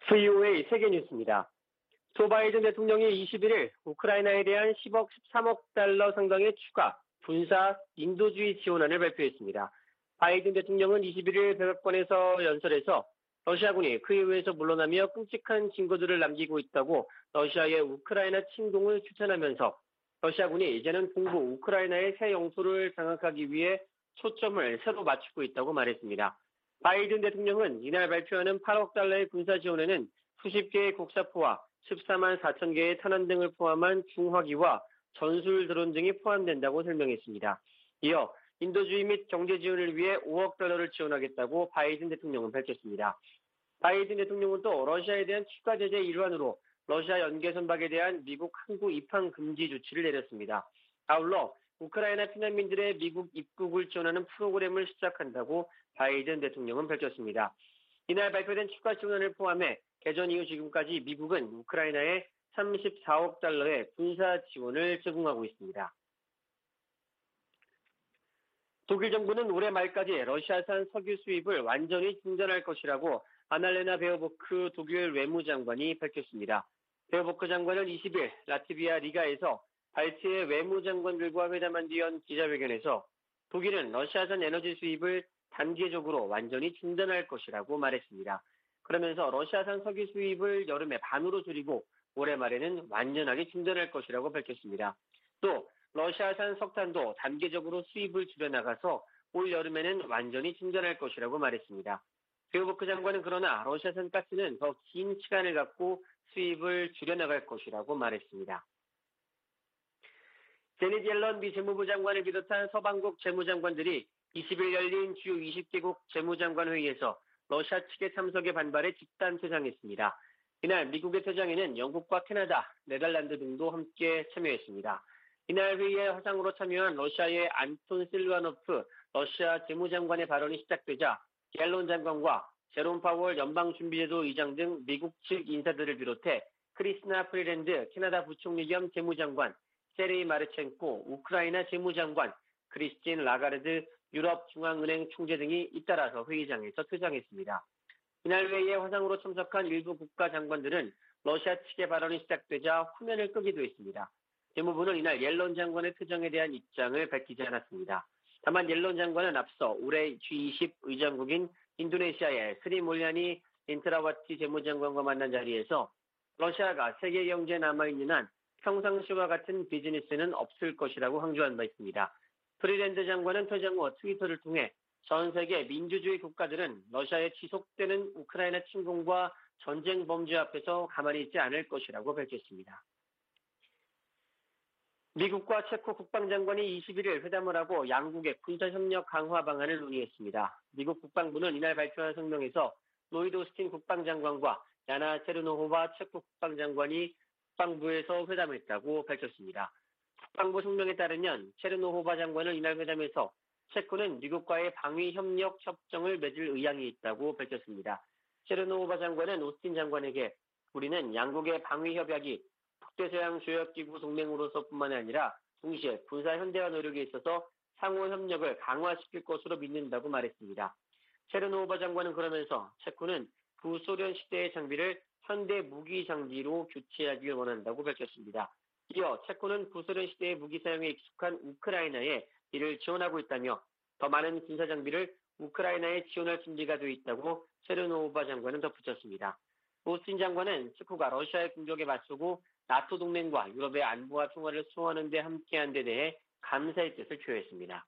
VOA 세계 뉴스입니다. 조 바이든 대통령이 21일 우크라이나에 대한 10억, 13억 달러 상당의 추가 군사 인도주의 지원안을 발표했습니다. 바이든 대통령은 21일 백악관에서 연설에서 러시아군이 크이우에서 물러나며 끔찍한 증거들을 남기고 있다고 러시아의 우크라이나 침공을 추천하면서 러시아군이 이제는 동부 우크라이나의 새 영토를 장악하기 위해 초점을 새로 맞추고 있다고 말했습니다. 바이든 대통령은 이날 발표하는 8억 달러의 군사 지원에는 수십 개의 곡사포와 14만 4천 개의 탄환 등을 포함한 중화기와 전술 드론 등이 포함된다고 설명했습니다. 이어 인도주의 및 경제 지원을 위해 5억 달러를 지원하겠다고 바이든 대통령은 밝혔습니다. 바이든 대통령은 또 러시아에 대한 추가 제재 일환으로 러시아 연계 선박에 대한 미국 항구 입항 금지 조치를 내렸습니다. 아울러 우크라이나 피난민들의 미국 입국을 지원하는 프로그램을 시작한다고 바이든 대통령은 밝혔습니다. 이날 발표된 추가 지원안을 포함해 개전 이후 지금까지 미국은 우크라이나에 34억 달러의 군사 지원을 제공하고 있습니다. 독일 정부는 올해 말까지 러시아산 석유 수입을 완전히 중단할 것이라고 아날레나 베어보크 독일 외무장관이 밝혔습니다. 베어보크 장관은 20일 라트비아 리가에서 발트의 외무장관들과 회담한 뒤 연 기자회견에서 독일은 러시아산 에너지 수입을 단계적으로 완전히 중단할 것이라고 말했습니다. 그러면서 러시아산 석유 수입을 여름에 반으로 줄이고 올해 말에는 완전하게 중단할 것이라고 밝혔습니다. 또 러시아산 석탄도 단계적으로 수입을 줄여나가서 올 여름에는 완전히 중단할 것이라고 말했습니다. 베어보크 장관은 그러나 러시아산 가스는 더 긴 시간을 갖고 수입을 줄여나갈 것이라고 말했습니다. 제닛 옐런 미 재무부 장관을 비롯한 서방국 재무장관들이 20일 열린 주요 20개국 재무장관 회의에서 러시아 측의 참석에 반발해 집단 퇴장했습니다. 이날 미국의 퇴장에는 영국과 캐나다, 네덜란드 등도 함께 참여했습니다. 이날 회의에 화상으로 참여한 러시아의 안톤 실바노프 러시아 재무장관의 발언이 시작되자 옐런 장관과 제롬 파월 연방준비제도 의장 등 미국 측 인사들을 비롯해 크리스나 프리랜드 캐나다 부총리 겸 재무장관, 세레이 마르첸코 우크라이나 재무장관, 크리스틴 라가르드 유럽중앙은행 총재 등이 잇따라서 회의장에서 퇴장했습니다. 이날 회의에 화상으로 참석한 일부 국가 장관들은 러시아 측의 발언이 시작되자 화면을 끄기도 했습니다. 재무부는 이날 옐런 장관의 퇴장에 대한 입장을 밝히지 않았습니다. 다만 옐런 장관은 앞서 올해 G20 의장국인 인도네시아의 스리 몰리아니 인트라와티 재무장관과 만난 자리에서 러시아가 세계 경제에 남아있는 한 평상시와 같은 비즈니스는 없을 것이라고 강조한 바 있습니다. 프리랜드 장관은 퇴장 후 트위터를 통해 전 세계 민주주의 국가들은 러시아의 지속되는 우크라이나 침공과 전쟁 범죄 앞에서 가만히 있지 않을 것이라고 밝혔습니다. 미국과 체코 국방장관이 21일 회담을 하고 양국의 군사협력 강화 방안을 논의했습니다. 미국 국방부는 이날 발표한 성명에서 로이드 오스틴 국방장관과 야나 체르노호바 체코 국방장관이 국방부에서 회담했다고 밝혔습니다. 국방부 성명에 따르면 체르노호바 장관은 이날 회담에서 체코는 미국과의 방위협력 협정을 맺을 의향이 있다고 밝혔습니다. 체르노호바 장관은 오스틴 장관에게 우리는 양국의 방위협약이 북대서양 조약기구 동맹으로서뿐만 아니라 동시에 군사 현대화 노력에 있어서 상호 협력을 강화시킬 것으로 믿는다고 말했습니다. 체르노호바 장관은 그러면서 체코는 구소련 시대의 장비를 현대 무기 장비로 교체하길 원한다고 밝혔습니다. 이어 체코는 구소련 시대의 무기 사용에 익숙한 우크라이나에 이를 지원하고 있다며 더 많은 군사 장비를 우크라이나에 지원할 준비가 되어 있다고 체르노호바 장관은 덧붙였습니다. 오스틴 장관은 체코가 러시아의 공격에 맞서고 나토 동맹과 유럽의 안보와 평화를 수호하는 데 함께한 데 대해 감사의 뜻을 표했습니다.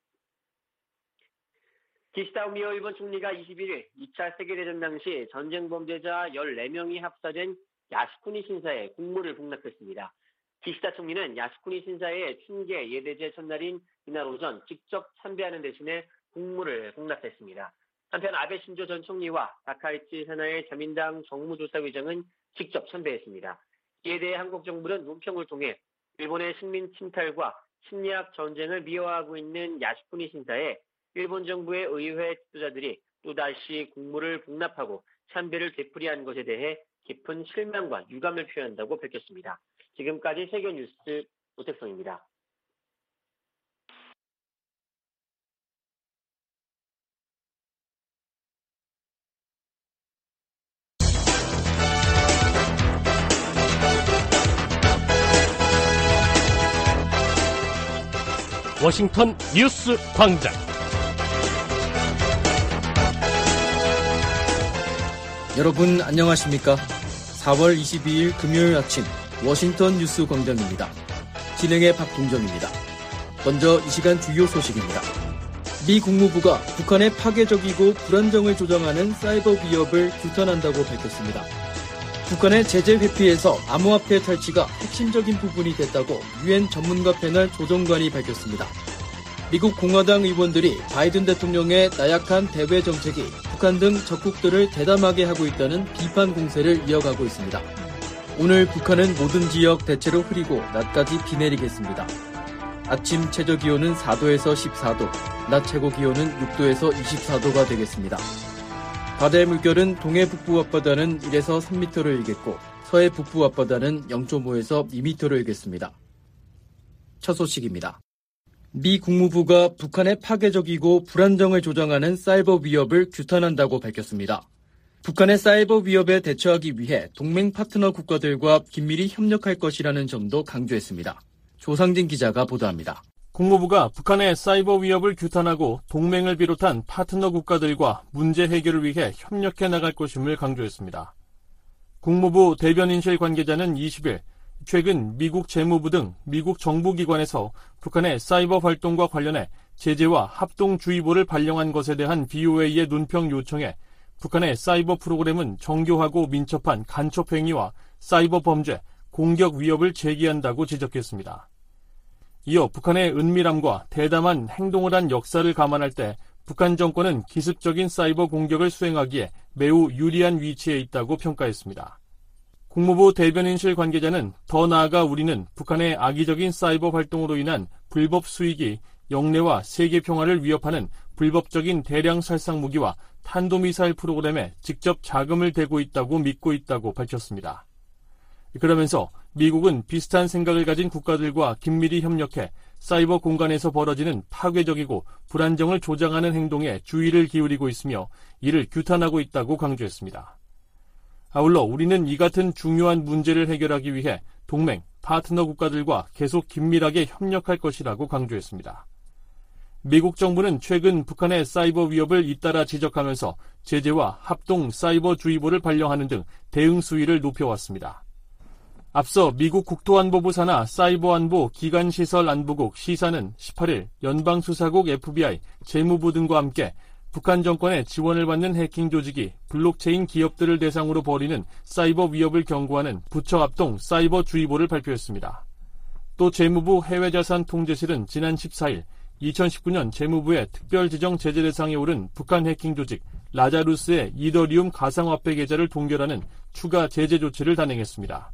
기시다 후미오 일본 총리가 21일 2차 세계대전 당시 전쟁 범죄자 14명이 합사된 야스쿠니 신사에 국물을 복납했습니다. 기시다 총리는 야스쿠니 신사의 춘계 예대제 첫날인 이날 오전 직접 참배하는 대신에 국물을 복납했습니다. 한편 아베 신조 전 총리와 다카이치 사나의 자민당 정무조사위장은 직접 참배했습니다. 이에 대해 한국 정부는 논평을 통해 일본의 식민 침탈과 침략 전쟁을 미화하고 있는 야스쿠니 신사에 일본 정부의 의회 지도자들이 또다시 국물을 복납하고 참배를 되풀이한 것에 대해 깊은 실망과 유감을 표한다고 밝혔습니다. 지금까지 세계뉴스 오택성입니다. 워싱턴 뉴스 광장. 여러분 안녕하십니까? 4월 22일 금요일 아침 워싱턴 뉴스 광장입니다. 진행의 박동정입니다. 먼저 이 시간 주요 소식입니다. 미 국무부가 북한의 파괴적이고 불안정을 조장하는 사이버 위협을 규탄한다고 밝혔습니다. 북한의 제재 회피에서 암호화폐 탈취가 핵심적인 부분이 됐다고 유엔 전문가 패널 조정관이 밝혔습니다. 미국 공화당 의원들이 바이든 대통령의 나약한 대외 정책이 북한 등 적국들을 대담하게 하고 있다는 비판 공세를 이어가고 있습니다. 오늘 북한은 모든 지역 대체로 흐리고 낮까지 비 내리겠습니다. 아침 최저기온은 4도에서 14도, 낮 최고기온은 6도에서 24도가 되겠습니다. 바다의 물결은 동해 북부 앞바다는 1에서 3m를 일겠고 서해 북부 앞바다는 0.5에서 2m를 일겠습니다. 첫 소식입니다. 미 국무부가 북한의 파괴적이고 불안정을 조장하는 사이버 위협을 규탄한다고 밝혔습니다. 북한의 사이버 위협에 대처하기 위해 동맹 파트너 국가들과 긴밀히 협력할 것이라는 점도 강조했습니다. 조상진 기자가 보도합니다. 국무부가 북한의 사이버 위협을 규탄하고 동맹을 비롯한 파트너 국가들과 문제 해결을 위해 협력해 나갈 것임을 강조했습니다. 국무부 대변인실 관계자는 20일 최근 미국 재무부 등 미국 정부기관에서 북한의 사이버 활동과 관련해 제재와 합동주의보를 발령한 것에 대한 BOA의 논평 요청에 북한의 사이버 프로그램은 정교하고 민첩한 간첩 행위와 사이버 범죄, 공격 위협을 제기한다고 지적했습니다. 이어 북한의 은밀함과 대담한 행동을 한 역사를 감안할 때 북한 정권은 기습적인 사이버 공격을 수행하기에 매우 유리한 위치에 있다고 평가했습니다. 국무부 대변인실 관계자는 더 나아가 우리는 북한의 악의적인 사이버 활동으로 인한 불법 수익이 영내와 세계 평화를 위협하는 불법적인 대량 살상 무기와 탄도미사일 프로그램에 직접 자금을 대고 있다고 믿고 있다고 밝혔습니다. 그러면서 미국은 비슷한 생각을 가진 국가들과 긴밀히 협력해 사이버 공간에서 벌어지는 파괴적이고 불안정을 조장하는 행동에 주의를 기울이고 있으며 이를 규탄하고 있다고 강조했습니다. 아울러 우리는 이 같은 중요한 문제를 해결하기 위해 동맹, 파트너 국가들과 계속 긴밀하게 협력할 것이라고 강조했습니다. 미국 정부는 최근 북한의 사이버 위협을 잇따라 지적하면서 제재와 합동 사이버 주의보를 발령하는 등 대응 수위를 높여왔습니다. 앞서 미국 국토안보부 산하 사이버안보 기간시설안보국 시사는 18일 연방수사국 FBI, 재무부 등과 함께 북한 정권의 지원을 받는 해킹 조직이 블록체인 기업들을 대상으로 벌이는 사이버 위협을 경고하는 부처 합동 사이버 주의보를 발표했습니다. 또 재무부 해외자산통제실은 지난 14일 2019년 재무부의 특별지정 제재 대상에 오른 북한 해킹 조직 라자루스의 이더리움 가상화폐 계좌를 동결하는 추가 제재 조치를 단행했습니다.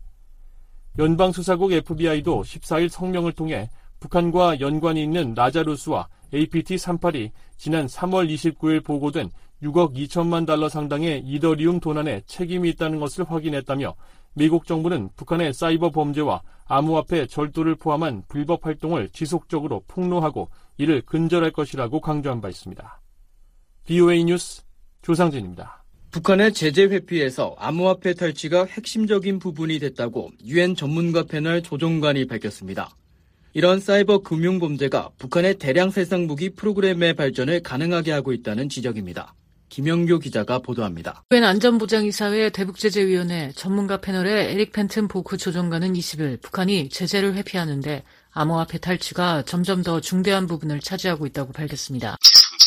연방수사국 FBI도 14일 성명을 통해 북한과 연관이 있는 라자루스와 APT-38이 지난 3월 29일 보고된 6억 2천만 달러 상당의 이더리움 도난에 책임이 있다는 것을 확인했다며 미국 정부는 북한의 사이버 범죄와 암호화폐 절도를 포함한 불법 활동을 지속적으로 폭로하고 이를 근절할 것이라고 강조한 바 있습니다. BOA 뉴스 조상진입니다. 북한의 제재 회피에서 암호화폐 탈취가 핵심적인 부분이 됐다고 유엔 전문가 패널 조정관이 밝혔습니다. 이런 사이버 금융 범죄가 북한의 대량 살상 무기 프로그램의 발전을 가능하게 하고 있다는 지적입니다. 김영교 기자가 보도합니다. 유엔 안전보장이사회 대북제재위원회 전문가 패널의 에릭 펜튼 보크 조정관은 20일 북한이 제재를 회피하는데 암호화폐 탈취가 점점 더 중대한 부분을 차지하고 있다고 밝혔습니다.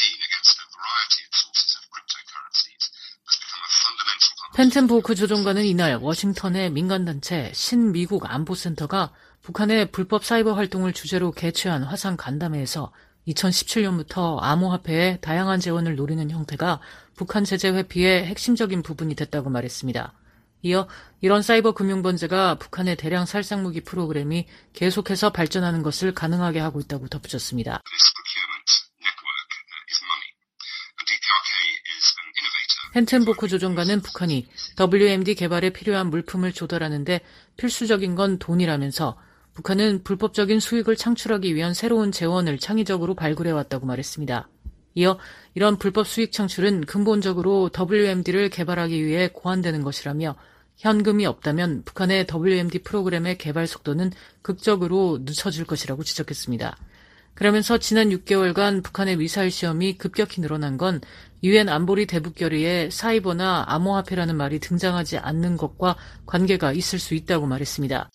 펜튼 보크 조정관은 이날 워싱턴의 민간단체 신미국 안보센터가 북한의 불법 사이버 활동을 주제로 개최한 화상 간담회에서 2017년부터 암호화폐에 다양한 재원을 노리는 형태가 북한 제재 회피의 핵심적인 부분이 됐다고 말했습니다. 이어 이런 사이버 금융 범죄가 북한의 대량 살상무기 프로그램이 계속해서 발전하는 것을 가능하게 하고 있다고 덧붙였습니다. 펜텐보크 조정관은 북한이 WMD 개발에 필요한 물품을 조달하는 데 필수적인 건 돈이라면서 북한은 불법적인 수익을 창출하기 위한 새로운 재원을 창의적으로 발굴해왔다고 말했습니다. 이어 이런 불법 수익 창출은 근본적으로 WMD를 개발하기 위해 고안되는 것이라며 현금이 없다면 북한의 WMD 프로그램의 개발 속도는 극적으로 늦춰질 것이라고 지적했습니다. 그러면서 지난 6개월간 북한의 미사일 시험이 급격히 늘어난 건 유엔 안보리 대북 결의에 사이버나 암호화폐라는 말이 등장하지 않는 것과 관계가 있을 수 있다고 말했습니다.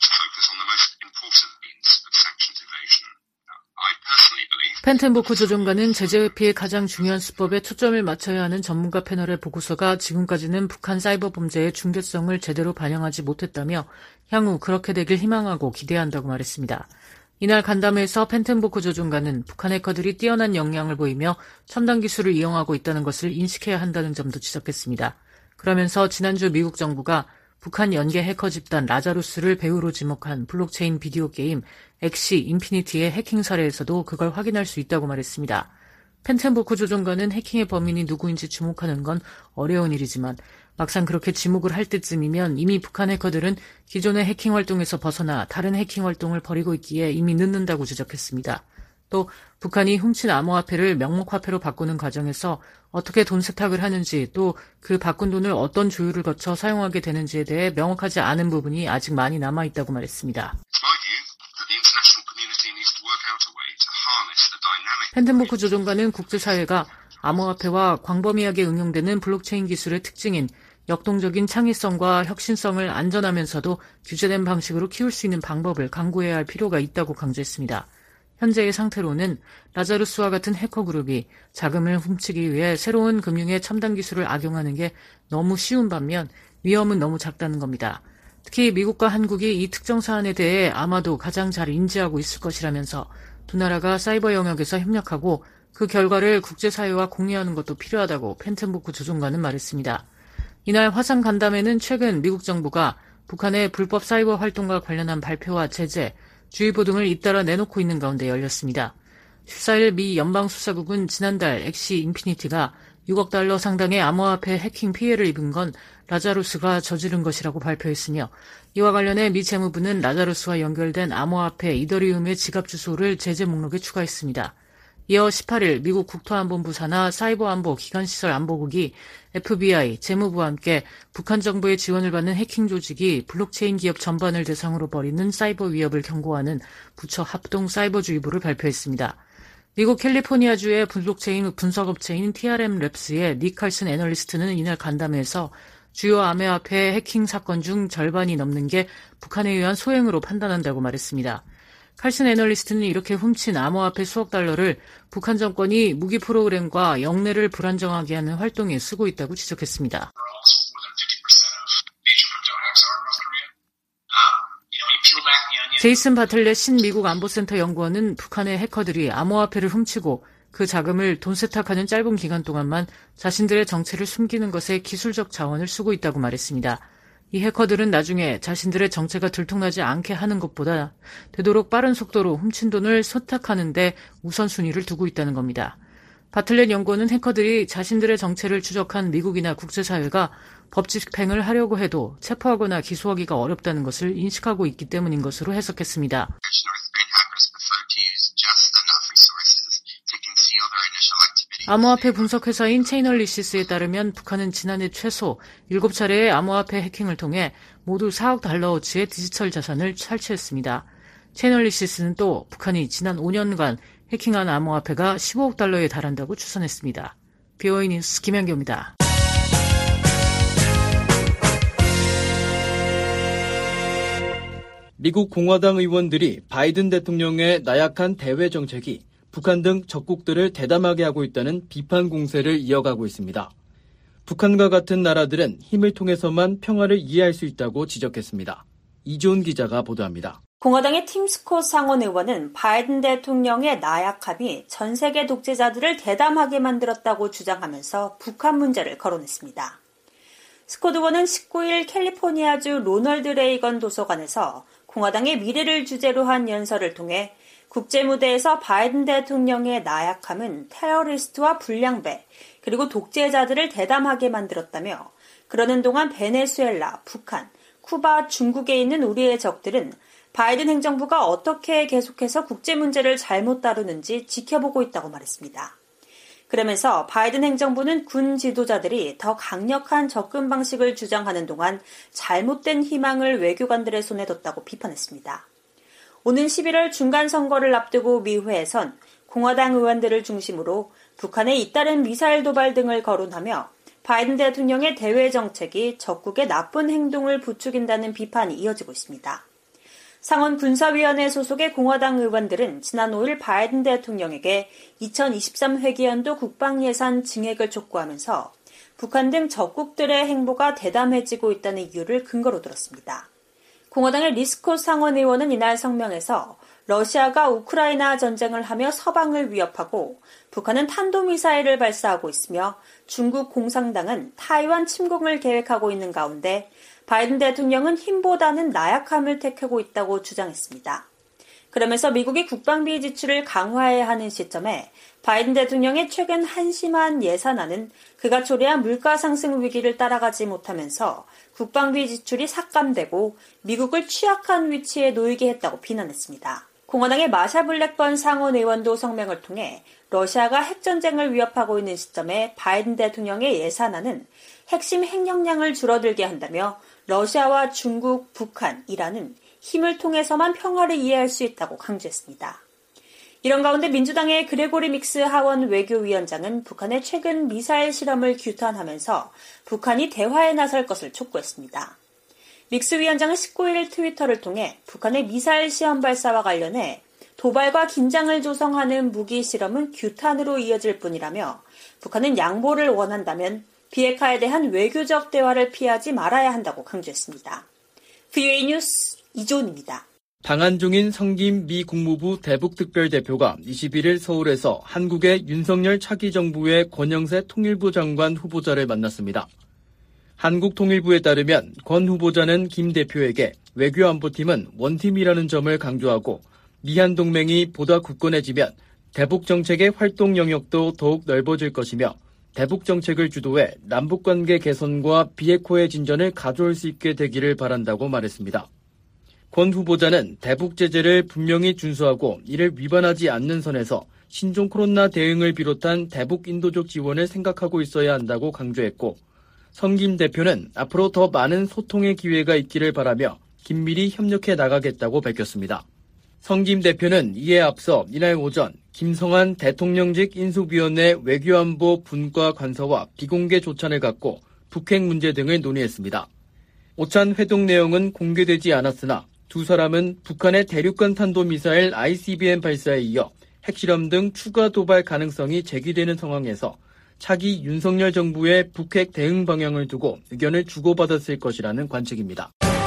펜텐보크 조정관은 제재 회피의 가장 중요한 수법에 초점을 맞춰야 하는 전문가 패널의 보고서가 지금까지는 북한 사이버 범죄의 중대성을 제대로 반영하지 못했다며 향후 그렇게 되길 희망하고 기대한다고 말했습니다. 이날 간담회에서 펜텐보크 조정관은 북한 해커들이 뛰어난 역량을 보이며 첨단 기술을 이용하고 있다는 것을 인식해야 한다는 점도 지적했습니다. 그러면서 지난주 미국 정부가 북한 연계 해커 집단 라자루스를 배우로 지목한 블록체인 비디오 게임 엑시 인피니티의 해킹 사례에서도 그걸 확인할 수 있다고 말했습니다. 펜텐보크 조정관은 해킹의 범인이 누구인지 주목하는 건 어려운 일이지만 막상 그렇게 지목을 할 때쯤이면 이미 북한 해커들은 기존의 해킹 활동에서 벗어나 다른 해킹 활동을 벌이고 있기에 이미 늦는다고 지적했습니다. 또 북한이 훔친 암호화폐를 명목화폐로 바꾸는 과정에서 어떻게 돈 세탁을 하는지 또 그 바꾼 돈을 어떤 조율을 거쳐 사용하게 되는지에 대해 명확하지 않은 부분이 아직 많이 남아있다고 말했습니다. 펜텐보크 조정관은 국제사회가 암호화폐와 광범위하게 응용되는 블록체인 기술의 특징인 역동적인 창의성과 혁신성을 안전하면서도 규제된 방식으로 키울 수 있는 방법을 강구해야 할 필요가 있다고 강조했습니다. 현재의 상태로는 라자루스와 같은 해커 그룹이 자금을 훔치기 위해 새로운 금융의 첨단 기술을 악용하는 게 너무 쉬운 반면 위험은 너무 작다는 겁니다. 특히 미국과 한국이 이 특정 사안에 대해 아마도 가장 잘 인지하고 있을 것이라면서 두 나라가 사이버 영역에서 협력하고 그 결과를 국제사회와 공유하는 것도 필요하다고 펜텐보크 조정관은 말했습니다. 이날 화상 간담회는 최근 미국 정부가 북한의 불법 사이버 활동과 관련한 발표와 제재, 주의보 등을 잇따라 내놓고 있는 가운데 열렸습니다. 14일 미 연방수사국은 지난달 엑시 인피니티가 6억 달러 상당의 암호화폐 해킹 피해를 입은 건 라자루스가 저지른 것이라고 발표했으며 이와 관련해 미 재무부는 라자루스와 연결된 암호화폐 이더리움의 지갑 주소를 제재 목록에 추가했습니다. 이어 18일 미국 국토안보부 산하 사이버안보 기관시설 안보국이 FBI, 재무부와 함께 북한 정부의 지원을 받는 해킹 조직이 블록체인 기업 전반을 대상으로 벌이는 사이버 위협을 경고하는 부처 합동 사이버주의보를 발표했습니다. 미국 캘리포니아주의 블록체인 분석업체인 TRM랩스의 닉 칼슨 애널리스트는 이날 간담회에서 주요 암호화폐 해킹 사건 중 절반이 넘는 게 북한에 의한 소행으로 판단한다고 말했습니다. 칼슨 애널리스트는 이렇게 훔친 암호화폐 수억 달러를 북한 정권이 무기 프로그램과 영내를 불안정하게 하는 활동에 쓰고 있다고 지적했습니다. 제이슨 바틀렛 신미국 안보센터 연구원은 북한의 해커들이 암호화폐를 훔치고 그 자금을 돈 세탁하는 짧은 기간 동안만 자신들의 정체를 숨기는 것에 기술적 자원을 쓰고 있다고 말했습니다. 이 해커들은 나중에 자신들의 정체가 들통나지 않게 하는 것보다 되도록 빠른 속도로 훔친 돈을 세탁하는 데 우선순위를 두고 있다는 겁니다. 바틀렛 연구원은 해커들이 자신들의 정체를 추적한 미국이나 국제사회가 법 집행을 하려고 해도 체포하거나 기소하기가 어렵다는 것을 인식하고 있기 때문인 것으로 해석했습니다. 암호화폐 분석회사인 체이널리시스에 따르면 북한은 지난해 최소 7차례의 암호화폐 해킹을 통해 모두 4억 달러어치의 디지털 자산을 탈취했습니다. 체이널리시스는 또 북한이 지난 5년간 해킹한 암호화폐가 15억 달러에 달한다고 추산했습니다. BOA 뉴스 김현규입니다. 미국 공화당 의원들이 바이든 대통령의 나약한 대외 정책이 북한 등 적국들을 대담하게 하고 있다는 비판 공세를 이어가고 있습니다. 북한과 같은 나라들은 힘을 통해서만 평화를 이해할 수 있다고 지적했습니다. 이지훈 기자가 보도합니다. 공화당의 팀 스콧 상원 의원은 바이든 대통령의 나약함이 전 세계 독재자들을 대담하게 만들었다고 주장하면서 북한 문제를 거론했습니다. 스콧 의원은 19일 캘리포니아주 로널드 레이건 도서관에서 공화당의 미래를 주제로 한 연설을 통해 국제무대에서 바이든 대통령의 나약함은 테러리스트와 불량배, 그리고 독재자들을 대담하게 만들었다며 그러는 동안 베네수엘라, 북한, 쿠바, 중국에 있는 우리의 적들은 바이든 행정부가 어떻게 계속해서 국제 문제를 잘못 다루는지 지켜보고 있다고 말했습니다. 그러면서 바이든 행정부는 군 지도자들이 더 강력한 접근 방식을 주장하는 동안 잘못된 희망을 외교관들의 손에 뒀다고 비판했습니다. 오는 11월 중간선거를 앞두고 미 의회에선 공화당 의원들을 중심으로 북한의 잇따른 미사일 도발 등을 거론하며 바이든 대통령의 대외 정책이 적국의 나쁜 행동을 부추긴다는 비판이 이어지고 있습니다. 상원 군사위원회 소속의 공화당 의원들은 지난 5일 바이든 대통령에게 2023 회기연도 국방예산 증액을 촉구하면서 북한 등 적국들의 행보가 대담해지고 있다는 이유를 근거로 들었습니다. 공화당의 리스콧 상원 의원은 이날 성명에서 러시아가 우크라이나 전쟁을 하며 서방을 위협하고 북한은 탄도미사일을 발사하고 있으며 중국 공산당은 타이완 침공을 계획하고 있는 가운데 바이든 대통령은 힘보다는 나약함을 택하고 있다고 주장했습니다. 그러면서 미국이 국방비 지출을 강화해야 하는 시점에 바이든 대통령의 최근 한심한 예산안은 그가 초래한 물가 상승 위기를 따라가지 못하면서 국방비 지출이 삭감되고 미국을 취약한 위치에 놓이게 했다고 비난했습니다. 공화당의 마샤 블랙번 상원 의원도 성명을 통해 러시아가 핵전쟁을 위협하고 있는 시점에 바이든 대통령의 예산안은 핵심 핵역량을 줄어들게 한다며 러시아와 중국, 북한, 이란은 힘을 통해서만 평화를 이해할 수 있다고 강조했습니다. 이런 가운데 민주당의 그레고리 믹스 하원 외교위원장은 북한의 최근 미사일 실험을 규탄하면서 북한이 대화에 나설 것을 촉구했습니다. 믹스 위원장은 19일 트위터를 통해 북한의 미사일 시험 발사와 관련해 도발과 긴장을 조성하는 무기 실험은 규탄으로 이어질 뿐이라며 북한은 양보를 원한다면 비핵화에 대한 외교적 대화를 피하지 말아야 한다고 강조했습니다. VOA 뉴스 이조은입니다. 방한 중인 성김 미 국무부 대북특별대표가 21일 서울에서 한국의 윤석열 차기 정부의 권영세 통일부 장관 후보자를 만났습니다. 한국통일부에 따르면 권 후보자는 김 대표에게 외교안보팀은 원팀이라는 점을 강조하고 미한 동맹이 보다 굳건해지면 대북 정책의 활동 영역도 더욱 넓어질 것이며 대북 정책을 주도해 남북관계 개선과 비핵화의 진전을 가져올 수 있게 되기를 바란다고 말했습니다. 권 후보자는 대북 제재를 분명히 준수하고 이를 위반하지 않는 선에서 신종 코로나 대응을 비롯한 대북 인도적 지원을 생각하고 있어야 한다고 강조했고 성김 대표는 앞으로 더 많은 소통의 기회가 있기를 바라며 긴밀히 협력해 나가겠다고 밝혔습니다. 성김 대표는 이에 앞서 이날 오전 김성한 대통령직 인수위원회 외교안보 분과 관서와 비공개 조찬을 갖고 북핵 문제 등을 논의했습니다. 오찬 회동 내용은 공개되지 않았으나 두 사람은 북한의 대륙간 탄도미사일 ICBM 발사에 이어 핵실험 등 추가 도발 가능성이 제기되는 상황에서 차기 윤석열 정부의 북핵 대응 방향을 두고 의견을 주고받았을 것이라는 관측입니다.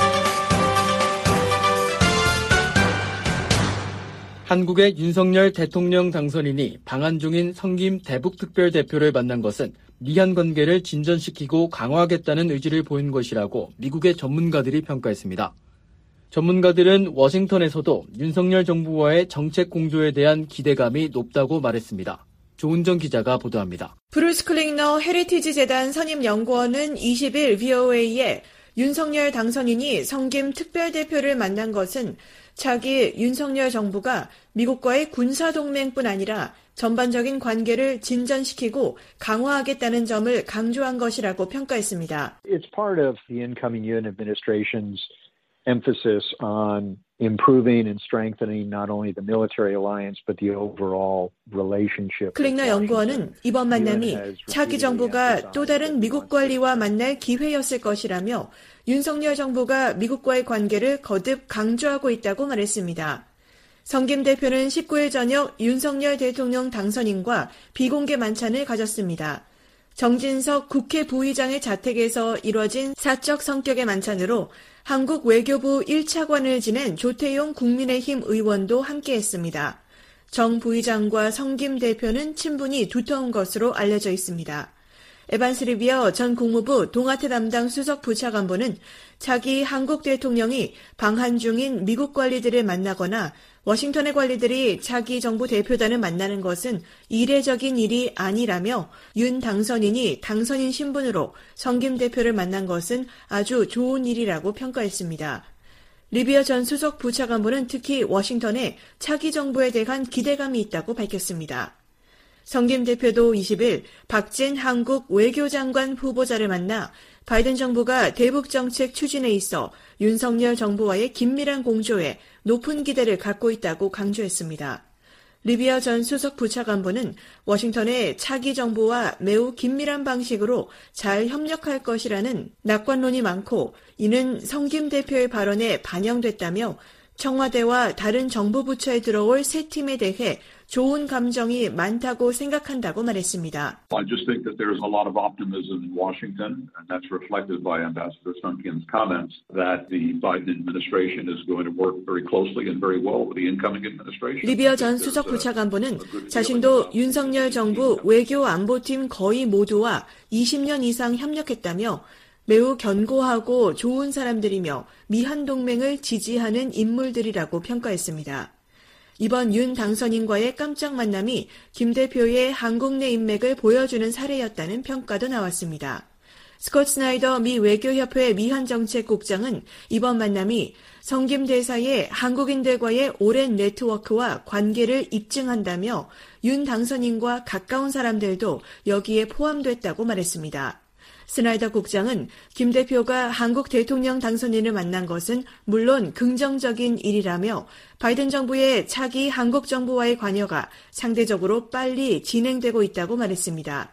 한국의 윤석열 대통령 당선인이 방한 중인 성김 대북특별대표를 만난 것은 미한 관계를 진전시키고 강화하겠다는 의지를 보인 것이라고 미국의 전문가들이 평가했습니다. 전문가들은 워싱턴에서도 윤석열 정부와의 정책 공조에 대한 기대감이 높다고 말했습니다. 조은정 기자가 보도합니다. 브루스 클링너 헤리티지 재단 선임 연구원은 20일 VOA에 윤석열 당선인이 성김 특별대표를 만난 것은 차기 윤석열 정부가 미국과의 군사동맹뿐 아니라 전반적인 관계를 진전시키고 강화하겠다는 점을 강조한 것이라고 평가했습니다. It's part of the incoming UN administration's emphasis on improving and strengthening not only the military alliance but the overall relationship. 클링너 연구원은 이번 만남이 차기 정부가 또 다른 미국 관리와 만날 기회였을 것이라며 윤석열 정부가 미국과의 관계를 거듭 강조하고 있다고 말했습니다. 성김 대표는 19일 저녁 윤석열 대통령 당선인과 비공개 만찬을 가졌습니다. 정진석 국회 부의장의 자택에서 이뤄진 사적 성격의 만찬으로 한국 외교부 1차관을 지낸 조태용 국민의힘 의원도 함께했습니다. 정 부의장과 성김 대표는 친분이 두터운 것으로 알려져 있습니다. 에반스 리비어 전 국무부 동아태 담당 수석 부차관보는 차기 한국 대통령이 방한 중인 미국 관리들을 만나거나 워싱턴의 관리들이 차기 정부 대표단을 만나는 것은 이례적인 일이 아니라며 윤 당선인이 당선인 신분으로 성김 대표를 만난 것은 아주 좋은 일이라고 평가했습니다. 리비어 전 수석 부차관보는 특히 워싱턴에 차기 정부에 대한 기대감이 있다고 밝혔습니다. 성 김 대표도 20일 박진 한국 외교장관 후보자를 만나 바이든 정부가 대북 정책 추진에 있어 윤석열 정부와의 긴밀한 공조에 높은 기대를 갖고 있다고 강조했습니다. 리비아 전 수석 부차관보는 워싱턴의 차기 정부와 매우 긴밀한 방식으로 잘 협력할 것이라는 낙관론이 많고 이는 성 김 대표의 발언에 반영됐다며 청와대와 다른 정부 부처에 들어올 새 팀에 대해 좋은 감정이 많다고 생각한다고 말했습니다. I just think that there's a lot of optimism in Washington, and that's reflected by Ambassador Sung Kim's comments that the Biden administration is going to work very closely and very well with the incoming administration. 리비아 전 수석 부차관보는 자신도 윤석열 정부 외교 안보팀 거의 모두와 20년 이상 협력했다며 매우 견고하고 좋은 사람들이며 미한 동맹을 지지하는 인물들이라고 평가했습니다. 이번 윤 당선인과의 깜짝 만남이 김 대표의 한국 내 인맥을 보여주는 사례였다는 평가도 나왔습니다. 스콧 스나이더 미 외교협회 미한정책국장은 이번 만남이 성 김 대사의 한국인들과의 오랜 네트워크와 관계를 입증한다며 윤 당선인과 가까운 사람들도 여기에 포함됐다고 말했습니다. 스나이더 국장은 김 대표가 한국 대통령 당선인을 만난 것은 물론 긍정적인 일이라며 바이든 정부의 차기 한국 정부와의 관여가 상대적으로 빨리 진행되고 있다고 말했습니다.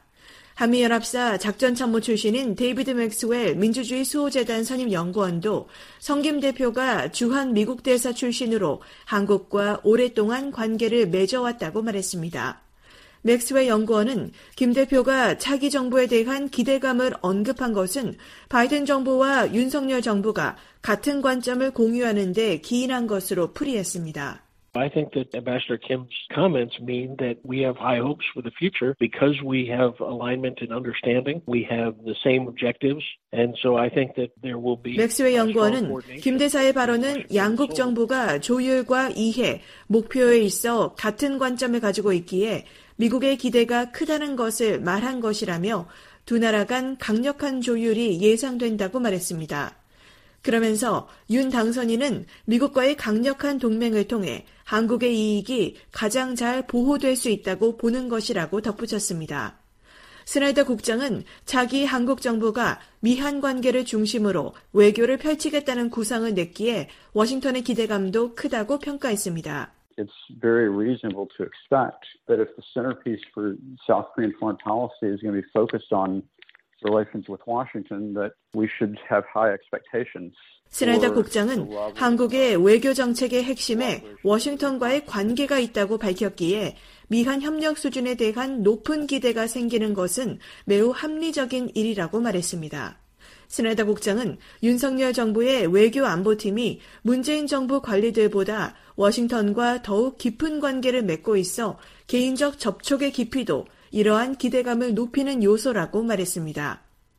한미연합사 작전참모 출신인 데이비드 맥스웰 민주주의 수호재단 선임연구원도 성 김 대표가 주한 미국 대사 출신으로 한국과 오랫동안 관계를 맺어왔다고 말했습니다. 맥스웰 연구원은 김 대표가 차기 정부에 대한 기대감을 언급한 것은 바이든 정부와 윤석열 정부가 같은 관점을 공유하는 데 기인한 것으로 풀이했습니다. I think that Ambassador Kim's comments mean that we have high hopes for the future because we have alignment and understanding. We have the same objectives. And so I think that there will be 맥스웰 연구원은 김 대사의 발언은 양국 정부가 조율과 이해, 목표에 있어 같은 관점을 가지고 있기에 미국의 기대가 크다는 것을 말한 것이라며 두 나라 간 강력한 조율이 예상된다고 말했습니다. 그러면서 윤 당선인은 미국과의 강력한 동맹을 통해 한국의 이익이 가장 잘 보호될 수 있다고 보는 것이라고 덧붙였습니다. 스나이더 국장은 차기 한국 정부가 미한 관계를 중심으로 외교를 펼치겠다는 구상을 냈기에 워싱턴의 기대감도 크다고 평가했습니다. It's very reasonable to expect that if the centerpiece for South Korean foreign policy is going to be focused on relations with Washington, that we should have high expectations. 스나이더 국장은 한국의 외교 정책의 핵심에 워싱턴과의 관계가 있다고 밝혔기에 미한 협력 수준에 대한 높은 기대가 생기는 것은 매우 합리적인 일이라고 말했습니다. 스나이더 국장은 윤석열 정부의 외교 안보팀이 문재인 정부 관리들보다 워싱턴과 더욱 깊은 관계를 맺고 있어 개인적 접촉의 깊이도 이러한 기대감을 높이는 요소라고 말했습니다.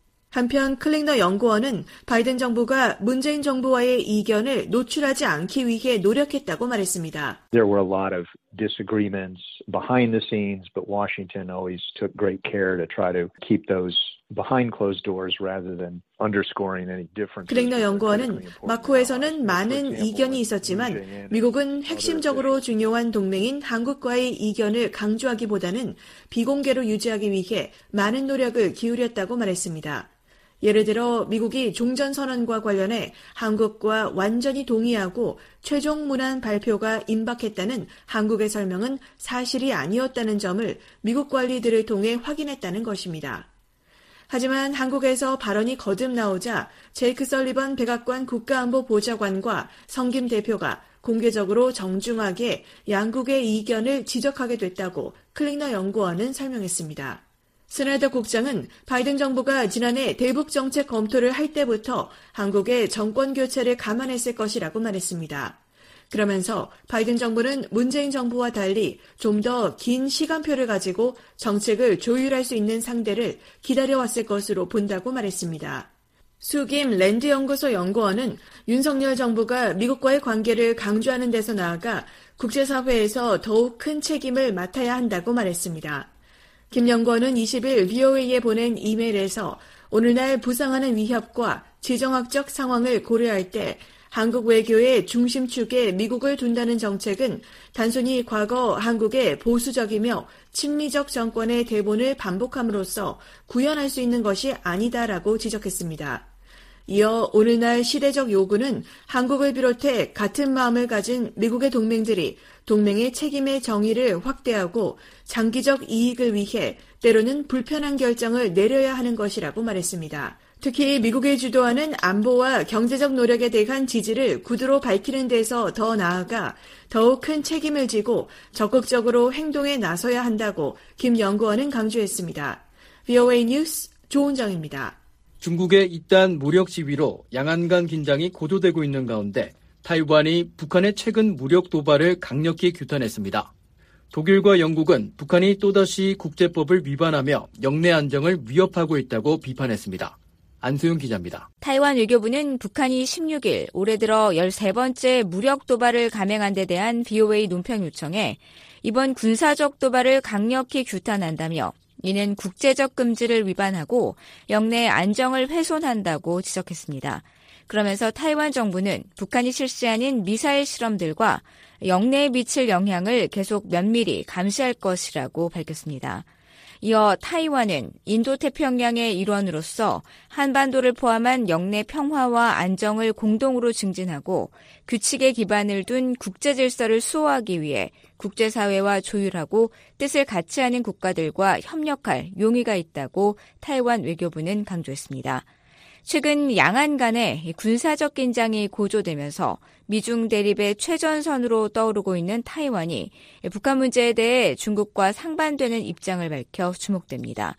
한편 클링너 연구원은 바이든 정부가 문재인 정부와의 이견을 노출하지 않기 위해 노력했다고 말했습니다. There were a lot of disagreements behind the scenes, but Washington always took great care to try to keep those behind closed doors rather than underscoring any differences. 클링너 연구원은 마코에서는 많은 이견이 있었지만 미국은 핵심적으로 중요한 동맹인 한국과의 이견을 강조하기보다는 비공개로 유지하기 위해 많은 노력을 기울였다고 말했습니다. 예를 들어 미국이 종전선언과 관련해 한국과 완전히 동의하고 최종 문안 발표가 임박했다는 한국의 설명은 사실이 아니었다는 점을 미국 관리들을 통해 확인했다는 것입니다. 하지만 한국에서 발언이 거듭 나오자 제이크 설리번 백악관 국가안보보좌관과 성 김 대표가 공개적으로 정중하게 양국의 이견을 지적하게 됐다고 클링너 연구원은 설명했습니다. 스나이더 국장은 바이든 정부가 지난해 대북 정책 검토를 할 때부터 한국의 정권 교체를 감안했을 것이라고 말했습니다. 그러면서 바이든 정부는 문재인 정부와 달리 좀 더 긴 시간표를 가지고 정책을 조율할 수 있는 상대를 기다려왔을 것으로 본다고 말했습니다. 수김 랜드연구소 연구원은 윤석열 정부가 미국과의 관계를 강조하는 데서 나아가 국제사회에서 더욱 큰 책임을 맡아야 한다고 말했습니다. 김 연구원은 20일 VOA에 보낸 이메일에서 오늘날 부상하는 위협과 지정학적 상황을 고려할 때 한국 외교의 중심축에 미국을 둔다는 정책은 단순히 과거 한국의 보수적이며 친미적 정권의 대본을 반복함으로써 구현할 수 있는 것이 아니다라고 지적했습니다. 이어 오늘날 시대적 요구는 한국을 비롯해 같은 마음을 가진 미국의 동맹들이 동맹의 책임의 정의를 확대하고 장기적 이익을 위해 때로는 불편한 결정을 내려야 하는 것이라고 말했습니다. 특히 미국이 주도하는 안보와 경제적 노력에 대한 지지를 구두로 밝히는 데서 더 나아가 더욱 큰 책임을 지고 적극적으로 행동에 나서야 한다고 김 연구원은 강조했습니다. VOA 뉴스 조은정입니다. 중국의 잇단 무력 시위로 양안 간 긴장이 고조되고 있는 가운데 타이완이 북한의 최근 무력 도발을 강력히 규탄했습니다. 독일과 영국은 북한이 또다시 국제법을 위반하며 영내 안정을 위협하고 있다고 비판했습니다. 안소영 기자입니다. 타이완 외교부는 북한이 16일 올해 들어 13번째 무력 도발을 감행한 데 대한 VOA 논평 요청에 이번 군사적 도발을 강력히 규탄한다며 이는 국제적 금지를 위반하고 영내 안정을 훼손한다고 지적했습니다. 그러면서 타이완 정부는 북한이 실시하는 미사일 실험들과 영내에 미칠 영향을 계속 면밀히 감시할 것이라고 밝혔습니다. 이어 타이완은 인도태평양의 일원으로서 한반도를 포함한 영내 평화와 안정을 공동으로 증진하고 규칙에 기반을 둔 국제질서를 수호하기 위해 국제사회와 조율하고 뜻을 같이 하는 국가들과 협력할 용의가 있다고 타이완 외교부는 강조했습니다. 최근 양안 간의 군사적 긴장이 고조되면서 미중 대립의 최전선으로 떠오르고 있는 타이완이 북한 문제에 대해 중국과 상반되는 입장을 밝혀 주목됩니다.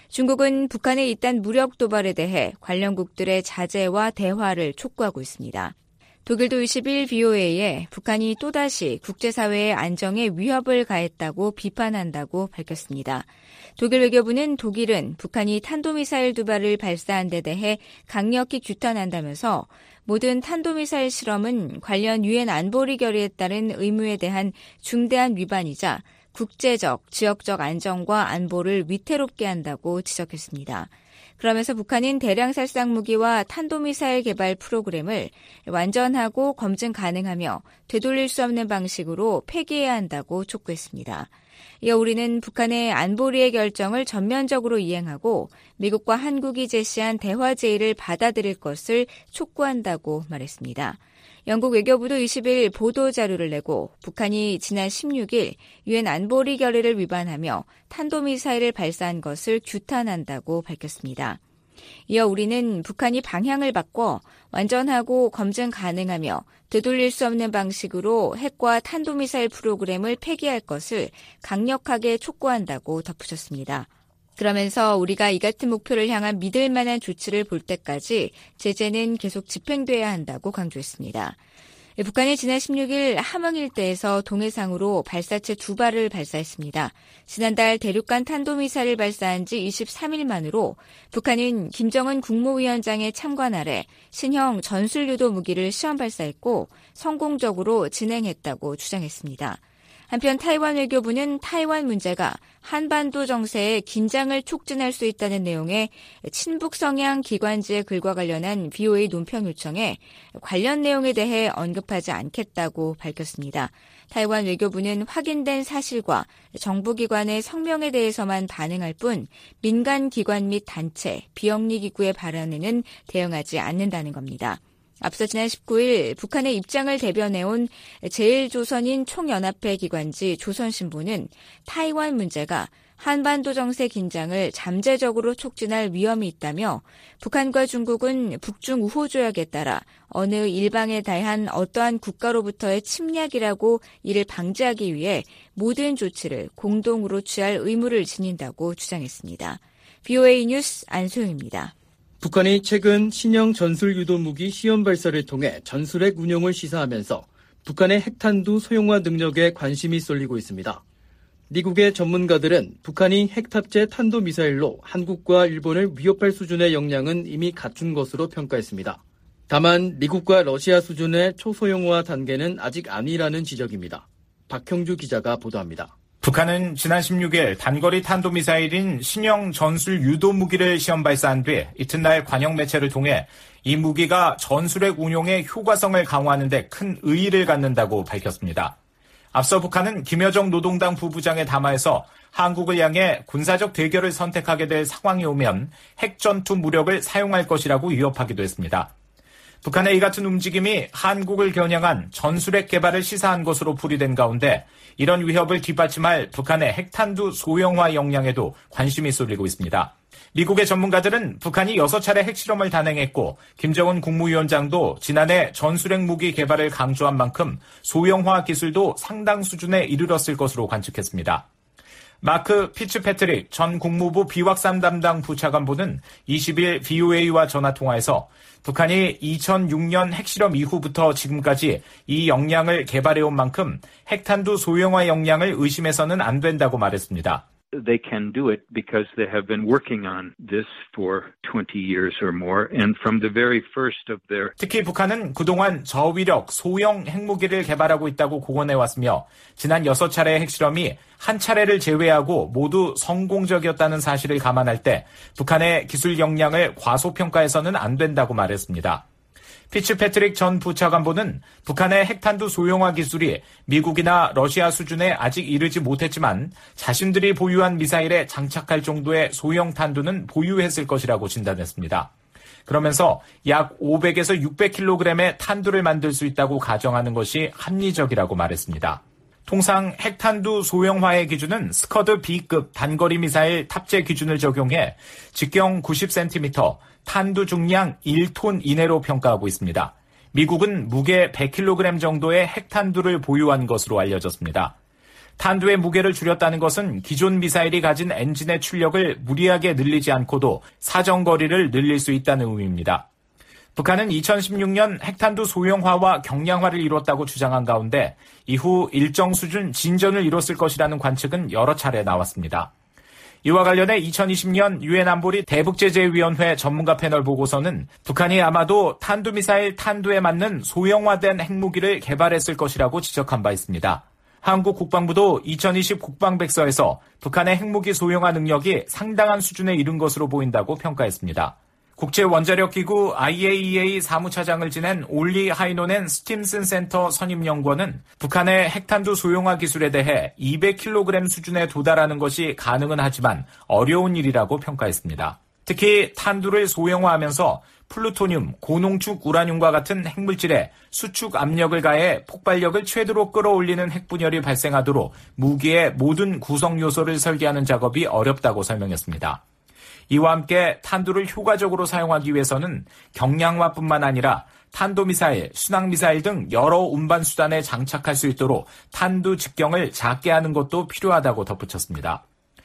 중국은 북한의 잇단 무력 도발에 대해 관련국들의 자제와 대화를 촉구하고 있습니다. 독일도 20일 VOA에 북한이 또다시 국제사회의 안정에 위협을 가했다고 비판한다고 밝혔습니다. 독일 외교부는 독일은 북한이 탄도미사일 2발을 발사한 데 대해 강력히 규탄한다면서 모든 탄도미사일 실험은 관련 유엔 안보리 결의에 따른 의무에 대한 중대한 위반이자 국제적, 지역적 안정과 안보를 위태롭게 한다고 지적했습니다. 그러면서 북한은 대량 살상 무기와 탄도미사일 개발 프로그램을 완전하고 검증 가능하며 되돌릴 수 없는 방식으로 폐기해야 한다고 촉구했습니다. 이어 우리는 북한의 안보리의 결정을 전면적으로 이행하고 미국과 한국이 제시한 대화 제의를 받아들일 것을 촉구한다고 말했습니다. 영국 외교부도 20일 보도자료를 내고 북한이 지난 16일 유엔 안보리 결의를 위반하며 탄도미사일을 발사한 것을 규탄한다고 밝혔습니다. 이어 우리는 북한이 방향을 바꿔 완전하고 검증 가능하며 되돌릴 수 없는 방식으로 핵과 탄도미사일 프로그램을 폐기할 것을 강력하게 촉구한다고 덧붙였습니다. 그러면서 우리가 이 같은 목표를 향한 믿을 만한 조치를 볼 때까지 제재는 계속 집행돼야 한다고 강조했습니다. 북한이 지난 16일 함흥 일대에서 동해상으로 발사체 2발을 발사했습니다. 지난달 대륙간 탄도미사일을 발사한 지 23일 만으로 북한은 김정은 국무위원장의 참관 아래 신형 전술유도 무기를 시험 발사했고 성공적으로 진행했다고 주장했습니다. 한편 타이완 외교부는 타이완 문제가 한반도 정세의 긴장을 촉진할 수 있다는 내용의 친북 성향 기관지의 글과 관련한 VOA 논평 요청에 관련 내용에 대해 언급하지 않겠다고 밝혔습니다. 타이완 외교부는 확인된 사실과 정부기관의 성명에 대해서만 반응할 뿐 민간 기관 및 단체, 비영리기구의 발언에는 대응하지 않는다는 겁니다. 앞서 지난 19일 북한의 입장을 대변해온 제1조선인 총연합회 기관지 조선신보는 타이완 문제가 한반도 정세 긴장을 잠재적으로 촉진할 위험이 있다며 북한과 중국은 북중 우호 조약에 따라 어느 일방에 대한 어떠한 국가로부터의 침략이라고 이를 방지하기 위해 모든 조치를 공동으로 취할 의무를 지닌다고 주장했습니다. VOA 뉴스 안소영입니다. 북한이 최근 신형 전술유도 무기 시험 발사를 통해 전술핵 운용을 시사하면서 북한의 핵탄두 소형화 능력에 관심이 쏠리고 있습니다. 미국의 전문가들은 북한이 핵탑재 탄도미사일로 한국과 일본을 위협할 수준의 역량은 이미 갖춘 것으로 평가했습니다. 다만 미국과 러시아 수준의 초소형화 단계는 아직 아니라는 지적입니다. 박형주 기자가 보도합니다. 북한은 지난 16일 단거리 탄도미사일인 신형 전술 유도 무기를 시험 발사한 뒤 이튿날 관영 매체를 통해 이 무기가 전술핵 운용의 효과성을 강화하는 데 큰 의의를 갖는다고 밝혔습니다. 앞서 북한은 김여정 노동당 부부장의 담화에서 한국을 향해 군사적 대결을 선택하게 될 상황이 오면 핵전투 무력을 사용할 것이라고 위협하기도 했습니다. 북한의 이 같은 움직임이 한국을 겨냥한 전술핵 개발을 시사한 것으로 풀이된 가운데 이런 위협을 뒷받침할 북한의 핵탄두 소형화 역량에도 관심이 쏠리고 있습니다. 미국의 전문가들은 북한이 6차례 핵실험을 단행했고 김정은 국무위원장도 지난해 전술핵 무기 개발을 강조한 만큼 소형화 기술도 상당 수준에 이르렀을 것으로 관측했습니다. 마크 피츠패트릭 전 국무부 비확산 담당 부차관보는 20일 VOA와 전화통화에서 북한이 2006년 핵실험 이후부터 지금까지 이 역량을 개발해온 만큼 핵탄두 소형화 역량을 의심해서는 안 된다고 말했습니다. They can do it because they have been working on this for 20 years or more, and from the very first of their... 특히 북한은 그동안 저위력 소형 핵무기를 개발하고 있다고 공언해왔으며 지난 6차례의 핵실험이 한 차례를 제외하고 모두 성공적이었다는 사실을 감안할 때 북한의 기술 역량을 과소평가해서는 안 된다고 말했습니다. 피츠패트릭 전 부차관보는 북한의 핵탄두 소형화 기술이 미국이나 러시아 수준에 아직 이르지 못했지만 자신들이 보유한 미사일에 장착할 정도의 소형 탄두는 보유했을 것이라고 진단했습니다. 그러면서 약 500에서 600kg의 탄두를 만들 수 있다고 가정하는 것이 합리적이라고 말했습니다. 통상 핵탄두 소형화의 기준은 스커드 B급 단거리 미사일 탑재 기준을 적용해 직경 90cm, 탄두 중량 1톤 이내로 평가하고 있습니다. 미국은 무게 100kg 정도의 핵탄두를 보유한 것으로 알려졌습니다. 탄두의 무게를 줄였다는 것은 기존 미사일이 가진 엔진의 출력을 무리하게 늘리지 않고도 사정거리를 늘릴 수 있다는 의미입니다. 북한은 2016년 핵탄두 소형화와 경량화를 이뤘다고 주장한 가운데 이후 일정 수준 진전을 이뤘을 것이라는 관측은 여러 차례 나왔습니다. 이와 관련해 2020년 유엔 안보리 대북제재위원회 전문가 패널 보고서는 북한이 아마도 탄두미사일 탄두에 맞는 소형화된 핵무기를 개발했을 것이라고 지적한 바 있습니다. 한국 국방부도 2020 국방백서에서 북한의 핵무기 소형화 능력이 상당한 수준에 이른 것으로 보인다고 평가했습니다. 국제원자력기구 IAEA 사무차장을 지낸 올리 하이노넨 스팀슨 센터 선임연구원은 북한의 핵탄두 소형화 기술에 대해 200kg 수준에 도달하는 것이 가능은 하지만 어려운 일이라고 평가했습니다. 특히 탄두를 소형화하면서 플루토늄, 고농축 우라늄과 같은 핵물질에 수축 압력을 가해 폭발력을 최대로 끌어올리는 핵분열이 발생하도록 무기의 모든 구성 요소를 설계하는 작업이 어렵다고 설명했습니다. 이와 함께 탄두를 효과적으로 사용하기 위해서는 경량화뿐만 아니라 탄도미사일, 순항미사일 등 여러 운반수단에 장착할 수 있도록 탄두 직경을 작게 하는 것도 필요하다고 덧붙였습니다.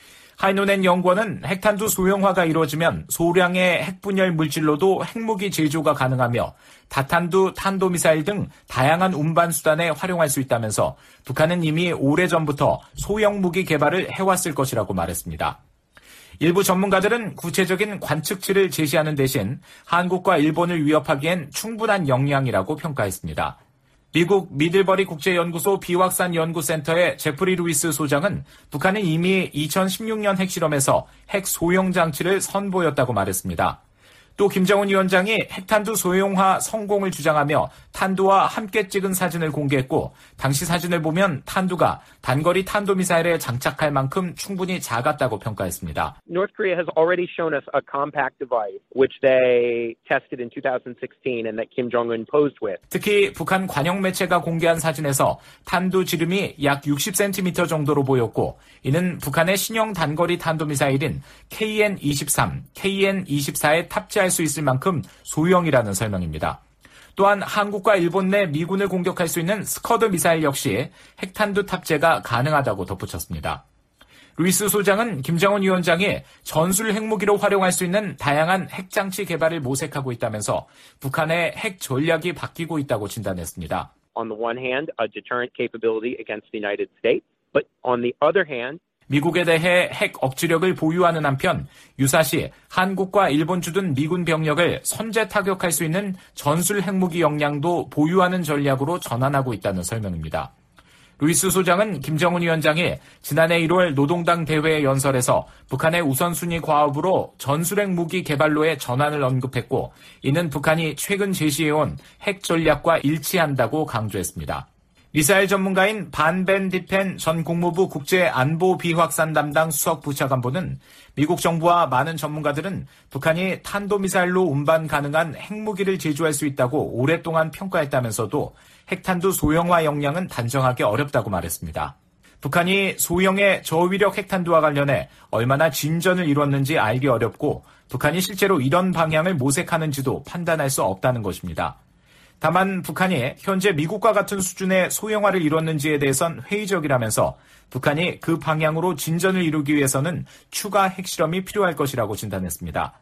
하이노넨 연구원은 핵탄두 소형화가 이루어지면 소량의 핵분열 물질로도 핵무기 제조가 가능하며 다탄두, 탄도미사일 등 다양한 운반수단에 활용할 수 있다면서 북한은 이미 오래전부터 소형 무기 개발을 해왔을 것이라고 말했습니다. 일부 전문가들은 구체적인 관측치를 제시하는 대신 한국과 일본을 위협하기엔 충분한 역량이라고 평가했습니다. 미국 미들버리 국제연구소 비확산 연구센터의 제프리 루이스 소장은 북한은 이미 2016년 핵실험에서 핵 소형 장치를 선보였다고 말했습니다. 또 김정은 위원장이 핵탄두 소형화 성공을 주장하며 탄두와 함께 찍은 사진을 공개했고 당시 사진을 보면 탄두가 단거리 탄도미사일에 장착할 만큼 충분히 작았다고 평가했습니다. North Korea has already shown us a compact device which they tested in 2016 and that Kim Jong-un posed with. 특히 북한 관영 매체가 공개한 사진에서 탄두 지름이 약 60cm 정도로 보였고 이는 북한의 신형 단거리 탄도미사일인 KN-23, KN-24에 탑재할 수 있을 만큼 소형이라는 설명입니다. 또한 한국과 일본 내 미군을 공격할 수 있는 스커드 미사일 역시 핵탄두 탑재가 가능하다고 덧붙였습니다. 루이스 소장은 김정은 위원장이 전술 핵무기로 활용할 수 있는 다양한 핵장치 개발을 모색하고 있다면서 북한의 핵 전략이 바뀌고 있다고 진단했습니다. On the one hand, a deterrent capability against the United States, but on the other hand, 미국에 대해 핵 억지력을 보유하는 한편 유사시 한국과 일본 주둔 미군 병력을 선제 타격할 수 있는 전술 핵무기 역량도 보유하는 전략으로 전환하고 있다는 설명입니다. 루이스 소장은 김정은 위원장이 지난해 1월 노동당 대회 연설에서 북한의 우선순위 과업으로 전술핵 무기 개발로의 전환을 언급했고, 이는 북한이 최근 제시해온 핵 전략과 일치한다고 강조했습니다. 미사일 전문가인 반 벤 디펜 전 국무부 국제안보비확산 담당 수석부차관보는 미국 정부와 많은 전문가들은 북한이 탄도미사일로 운반 가능한 핵무기를 제조할 수 있다고 오랫동안 평가했다면서도 핵탄두 소형화 역량은 단정하기 어렵다고 말했습니다. 북한이 소형의 저위력 핵탄두와 관련해 얼마나 진전을 이뤘는지 알기 어렵고 북한이 실제로 이런 방향을 모색하는지도 판단할 수 없다는 것입니다. 다만 북한이 현재 미국과 같은 수준의 소형화를 이뤘는지에 대해선 회의적이라면서 북한이 그 방향으로 진전을 이루기 위해서는 추가 핵실험이 필요할 것이라고 진단했습니다.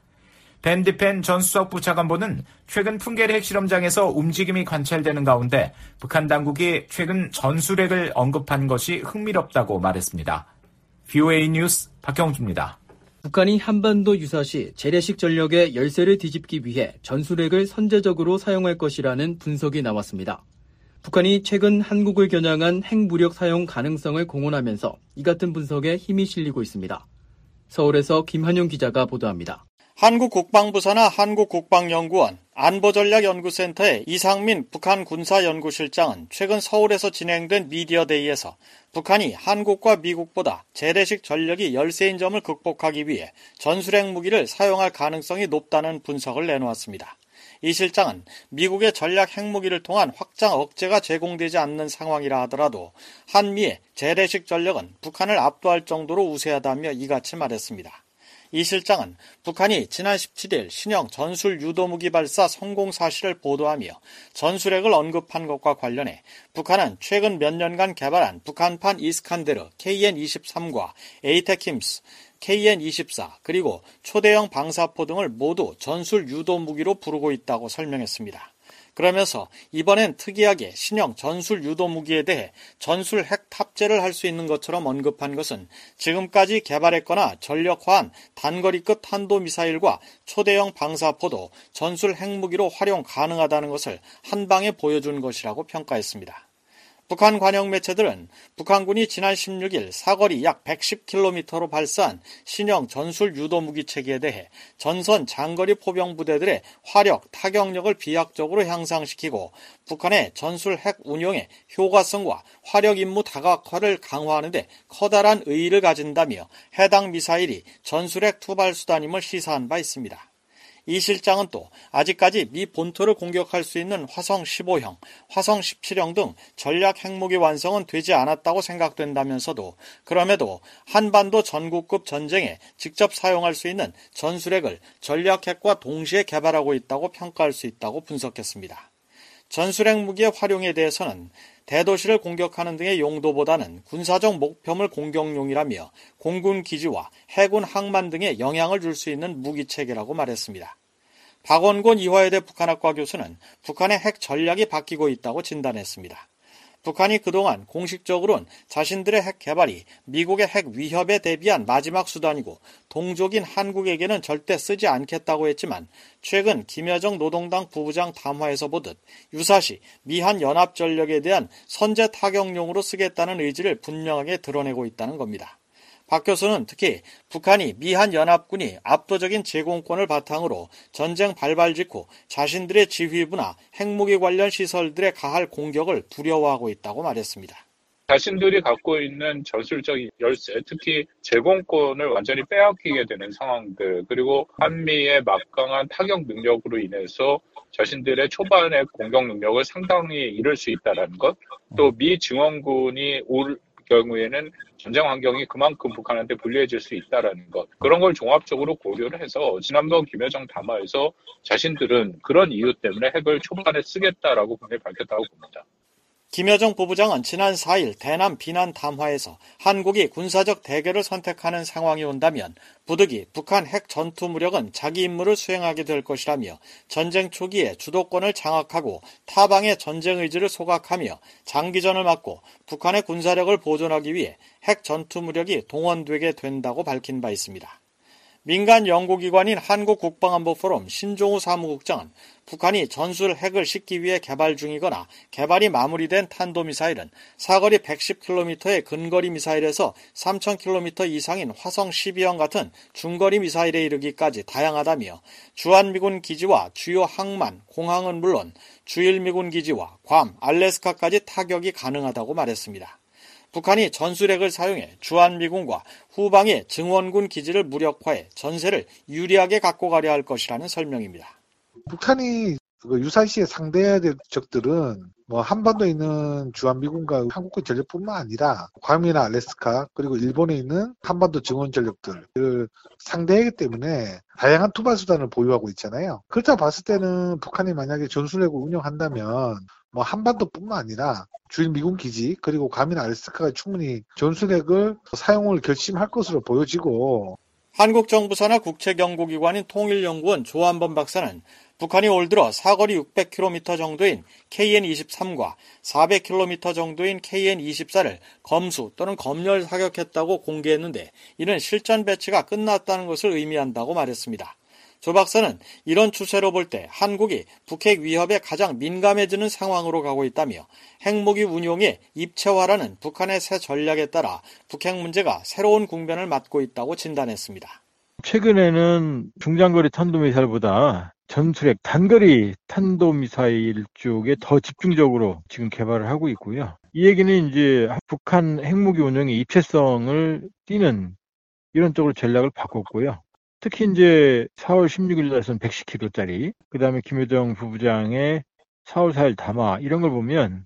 벤 디펜 전 수석부차관보는 최근 풍계리 핵실험장에서 움직임이 관찰되는 가운데 북한 당국이 최근 전술핵을 언급한 것이 흥미롭다고 말했습니다. VOA 뉴스 박형주입니다. 북한이 한반도 유사시 재래식 전력의 열쇠를 뒤집기 위해 전술핵을 선제적으로 사용할 것이라는 분석이 나왔습니다. 북한이 최근 한국을 겨냥한 핵무력 사용 가능성을 공언하면서 이 같은 분석에 힘이 실리고 있습니다. 서울에서 김한용 기자가 보도합니다. 한국국방부 산하 한국국방연구원 안보전략연구센터의 이상민 북한 군사연구실장은 최근 서울에서 진행된 미디어데이에서 북한이 한국과 미국보다 재래식 전력이 열세인 점을 극복하기 위해 전술핵 무기를 사용할 가능성이 높다는 분석을 내놓았습니다. 이 실장은 미국의 전략 핵무기를 통한 확장 억제가 제공되지 않는 상황이라 하더라도 한미의 재래식 전력은 북한을 압도할 정도로 우세하다며 이같이 말했습니다. 이 실장은 북한이 지난 17일 신형 전술 유도무기 발사 성공 사실을 보도하며 전술핵을 언급한 것과 관련해 북한은 최근 몇 년간 개발한 북한판 이스칸데르 KN-23과 에이테킴스 KN-24 그리고 초대형 방사포 등을 모두 전술 유도무기로 부르고 있다고 설명했습니다. 그러면서 이번엔 특이하게 신형 전술 유도무기에 대해 전술 핵 탑재를 할 수 있는 것처럼 언급한 것은 지금까지 개발했거나 전력화한 단거리급 탄도미사일과 초대형 방사포도 전술 핵무기로 활용 가능하다는 것을 한방에 보여준 것이라고 평가했습니다. 북한 관영 매체들은 북한군이 지난 16일 사거리 약 110km로 발사한 신형 전술 유도무기 체계에 대해 전선 장거리 포병 부대들의 화력, 타격력을 비약적으로 향상시키고 북한의 전술 핵 운용의 효과성과 화력 임무 다각화를 강화하는 데 커다란 의의를 가진다며 해당 미사일이 전술핵 투발 수단임을 시사한 바 있습니다. 이 실장은 또 아직까지 미 본토를 공격할 수 있는 화성 15형, 화성 17형 등 전략 핵무기 완성은 되지 않았다고 생각된다면서도 그럼에도 한반도 전국급 전쟁에 직접 사용할 수 있는 전술핵을 전략핵과 동시에 개발하고 있다고 평가할 수 있다고 분석했습니다. 전술핵 무기의 활용에 대해서는 대도시를 공격하는 등의 용도보다는 군사적 목표물 공격용이라며 공군 기지와 해군 항만 등에 영향을 줄 수 있는 무기체계라고 말했습니다. 박원곤 이화여대 북한학과 교수는 북한의 핵 전략이 바뀌고 있다고 진단했습니다. 북한이 그동안 공식적으로는 자신들의 핵 개발이 미국의 핵 위협에 대비한 마지막 수단이고 동족인 한국에게는 절대 쓰지 않겠다고 했지만 최근 김여정 노동당 부부장 담화에서 보듯 유사시 미한 연합전력에 대한 선제 타격용으로 쓰겠다는 의지를 분명하게 드러내고 있다는 겁니다. 박 교수는 특히 북한이 미한 연합군이 압도적인 제공권을 바탕으로 전쟁 발발 직후 자신들의 지휘부나 핵무기 관련 시설들에 가할 공격을 두려워하고 있다고 말했습니다. 자신들이 갖고 있는 전술적인 열세, 특히 제공권을 완전히 빼앗기게 되는 상황들, 그리고 한미의 막강한 타격 능력으로 인해서 자신들의 초반의 공격 능력을 상당히 잃을 수 있다는 것, 또 미 증원군이 올 경우에는 전쟁 환경이 그만큼 북한한테 불리해질 수 있다는 것, 그런 걸 종합적으로 고려를 해서 지난번 김여정 담화에서 자신들은 그런 이유 때문에 핵을 초반에 쓰겠다라고 분명히 밝혔다고 봅니다. 김여정 부부장은 지난 4일 대남 비난 담화에서 한국이 군사적 대결을 선택하는 상황이 온다면 부득이 북한 핵 전투 무력은 자기 임무를 수행하게 될 것이라며 전쟁 초기에 주도권을 장악하고 타방의 전쟁 의지를 소각하며 장기전을 막고 북한의 군사력을 보존하기 위해 핵 전투 무력이 동원되게 된다고 밝힌 바 있습니다. 민간 연구기관인 한국국방안보포럼 신종우 사무국장은 북한이 전술 핵을 싣기 위해 개발 중이거나 개발이 마무리된 탄도미사일은 사거리 110km의 근거리 미사일에서 3000km 이상인 화성 12형 같은 중거리 미사일에 이르기까지 다양하다며 주한미군 기지와 주요 항만, 공항은 물론 주일미군 기지와 괌, 알래스카까지 타격이 가능하다고 말했습니다. 북한이 전술핵을 사용해 주한미군과 후방의 증원군 기지를 무력화해 전세를 유리하게 갖고 가려 할 것이라는 설명입니다. 북한이 유사시에 상대해야 될 적들은 한반도에 있는 주한미군과 한국군 전력뿐만 아니라 괌이나 알래스카 그리고 일본에 있는 한반도 증원 전력들을 상대하기 때문에 다양한 투발 수단을 보유하고 있잖아요. 그렇다 봤을 때는 북한이 만약에 전술핵을 운영한다면 한반도뿐만 아니라 주일 미군 기지 그리고 괌이나 알래스카가 충분히 전술핵을 사용을 결심할 것으로 보여지고 한국 정부 산하 국책연구기관인 통일연구원 조한범 박사는 북한이 올 들어 사거리 600km 정도인 KN-23과 400km 정도인 KN-24를 검수 또는 검열 사격했다고 공개했는데 이는 실전 배치가 끝났다는 것을 의미한다고 말했습니다. 조 박사는 이런 추세로 볼 때 한국이 북핵 위협에 가장 민감해지는 상황으로 가고 있다며 핵무기 운용의 입체화라는 북한의 새 전략에 따라 북핵 문제가 새로운 국면을 맞고 있다고 진단했습니다. 최근에는 중장거리 탄도미사일보다 전술핵 단거리 탄도미사일 쪽에 더 집중적으로 지금 개발을 하고 있고요. 이 얘기는 이제 북한 핵무기 운용의 입체성을 띠는 이런 쪽으로 전략을 바꿨고요. 특히 이제 4월 16일 날선 110km짜리, 그 다음에 김여정 부부장의 4월 4일 담화 이런 걸 보면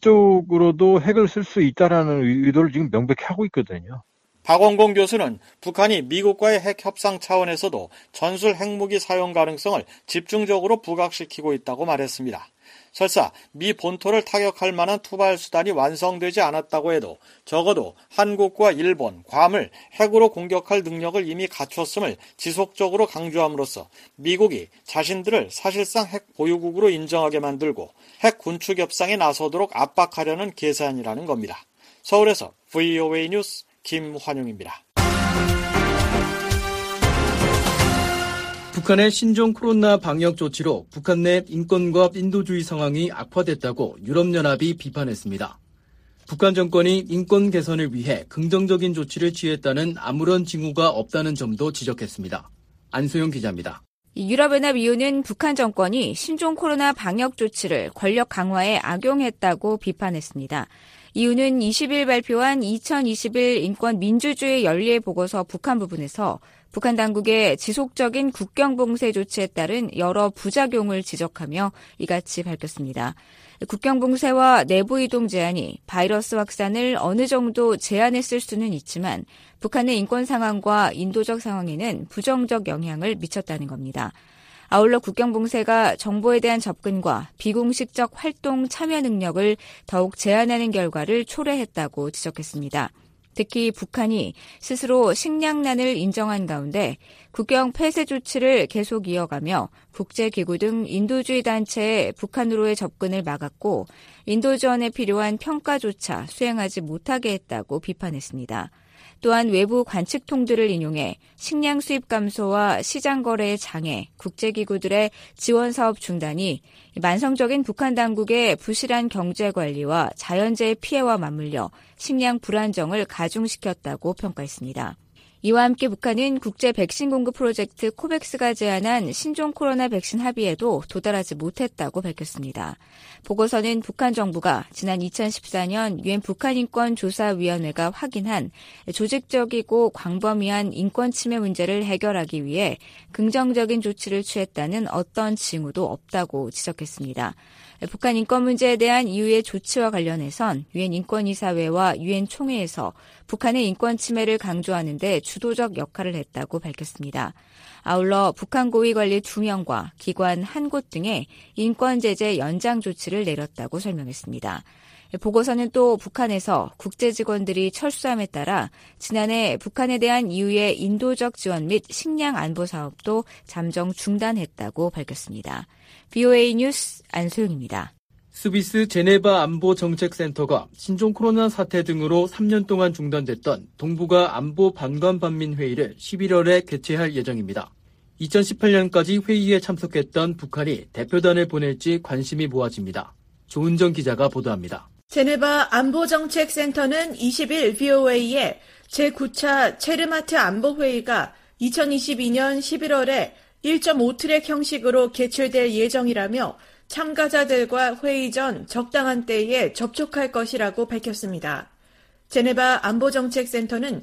남쪽으로도 핵을 쓸 수 있다라는 의도를 지금 명백히 하고 있거든요. 박원공 교수는 북한이 미국과의 핵 협상 차원에서도 전술 핵무기 사용 가능성을 집중적으로 부각시키고 있다고 말했습니다. 설사 미 본토를 타격할 만한 투발 수단이 완성되지 않았다고 해도 적어도 한국과 일본, 괌을 핵으로 공격할 능력을 이미 갖췄음을 지속적으로 강조함으로써 미국이 자신들을 사실상 핵 보유국으로 인정하게 만들고 핵 군축 협상에 나서도록 압박하려는 계산이라는 겁니다. 서울에서 VOA 뉴스 김환용입니다. 북한의 신종 코로나 방역 조치로 북한 내 인권과 인도주의 상황이 악화됐다고 유럽연합이 비판했습니다. 북한 정권이 인권 개선을 위해 긍정적인 조치를 취했다는 아무런 징후가 없다는 점도 지적했습니다. 안소영 기자입니다. 유럽연합-EU는 북한 정권이 신종 코로나 방역 조치를 권력 강화에 악용했다고 비판했습니다. EU는 20일 발표한 2021 인권 민주주의 연례 보고서 북한 부분에서 북한 당국의 지속적인 국경 봉쇄 조치에 따른 여러 부작용을 지적하며 이같이 밝혔습니다. 국경 봉쇄와 내부 이동 제한이 바이러스 확산을 어느 정도 제한했을 수는 있지만 북한의 인권 상황과 인도적 상황에는 부정적 영향을 미쳤다는 겁니다. 아울러 국경 봉쇄가 정보에 대한 접근과 비공식적 활동 참여 능력을 더욱 제한하는 결과를 초래했다고 지적했습니다. 특히 북한이 스스로 식량난을 인정한 가운데 국경 폐쇄 조치를 계속 이어가며 국제기구 등 인도주의 단체의 북한으로의 접근을 막았고 인도 지원에 필요한 평가조차 수행하지 못하게 했다고 비판했습니다. 또한 외부 관측통들을 인용해 식량 수입 감소와 시장 거래의 장애, 국제기구들의 지원 사업 중단이 만성적인 북한 당국의 부실한 경제 관리와 자연재해 피해와 맞물려 식량 불안정을 가중시켰다고 평가했습니다. 이와 함께 북한은 국제 백신 공급 프로젝트 코백스가 제안한 신종 코로나 백신 합의에도 도달하지 못했다고 밝혔습니다. 보고서는 북한 정부가 지난 2014년 유엔 북한인권조사위원회가 확인한 조직적이고 광범위한 인권 침해 문제를 해결하기 위해 긍정적인 조치를 취했다는 어떤 징후도 없다고 지적했습니다. 북한 인권 문제에 대한 EU의 조치와 관련해선 유엔 인권이사회와 유엔 총회에서 북한의 인권 침해를 강조하는 데 주도적 역할을 했다고 밝혔습니다. 아울러 북한 고위 관리 2명과 기관 1곳 등의 인권 제재 연장 조치를 내렸다고 설명했습니다. 보고서는 또 북한에서 국제 직원들이 철수함에 따라 지난해 북한에 대한 EU의 인도적 지원 및 식량 안보 사업도 잠정 중단했다고 밝혔습니다. VOA 뉴스 안소영입니다. 스위스 제네바 안보정책센터가 신종 코로나 사태 등으로 3년 동안 중단됐던 동북아 안보 반관반민 회의를 11월에 개최할 예정입니다. 2018년까지 회의에 참석했던 북한이 대표단을 보낼지 관심이 모아집니다. 조은정 기자가 보도합니다. 제네바 안보정책센터는 20일 VOA에 제9차 체르마트 안보회의가 2022년 11월에 1.5트랙 형식으로 개최될 예정이라며 참가자들과 회의 전 적당한 때에 접촉할 것이라고 밝혔습니다. 제네바 안보정책센터는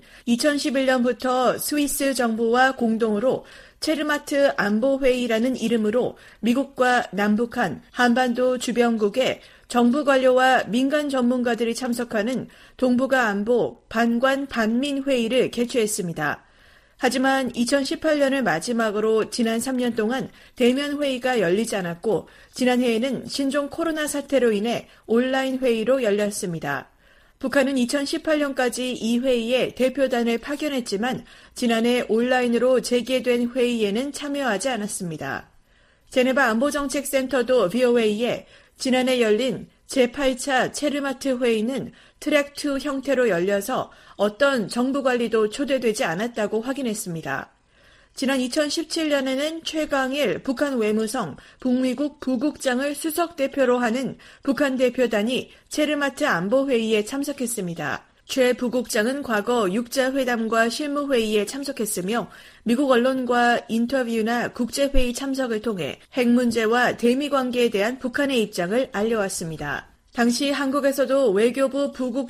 2011년부터 스위스 정부와 공동으로 체르마트 안보회의라는 이름으로 미국과 남북한, 한반도 주변국의 정부 관료와 민간 전문가들이 참석하는 동북아 안보 반관 반민 회의를 개최했습니다. 하지만 2018년을 마지막으로 지난 3년 동안 대면 회의가 열리지 않았고 지난해에는 신종 코로나 사태로 인해 온라인 회의로 열렸습니다. 북한은 2018년까지 이 회의에 대표단을 파견했지만 지난해 온라인으로 재개된 회의에는 참여하지 않았습니다. 제네바 안보정책센터도 VOA에 지난해 열린 제8차 체르마트 회의는 트랙2 형태로 열려서 어떤 정부 관리도 초대되지 않았다고 확인했습니다. 지난 2017년에는 최강일 북한 외무성 북미국 부국장을 수석 대표로 하는 북한 대표단이 체르마트 안보회의에 참석했습니다. 최 부국장은 과거 육자회담과 실무회의에 참석했으며 미국 언론과 인터뷰나 국제회의 참석을 통해 핵 문제와 대미 관계에 대한 북한의 입장을 알려왔습니다. 당시 한국에서도 외교부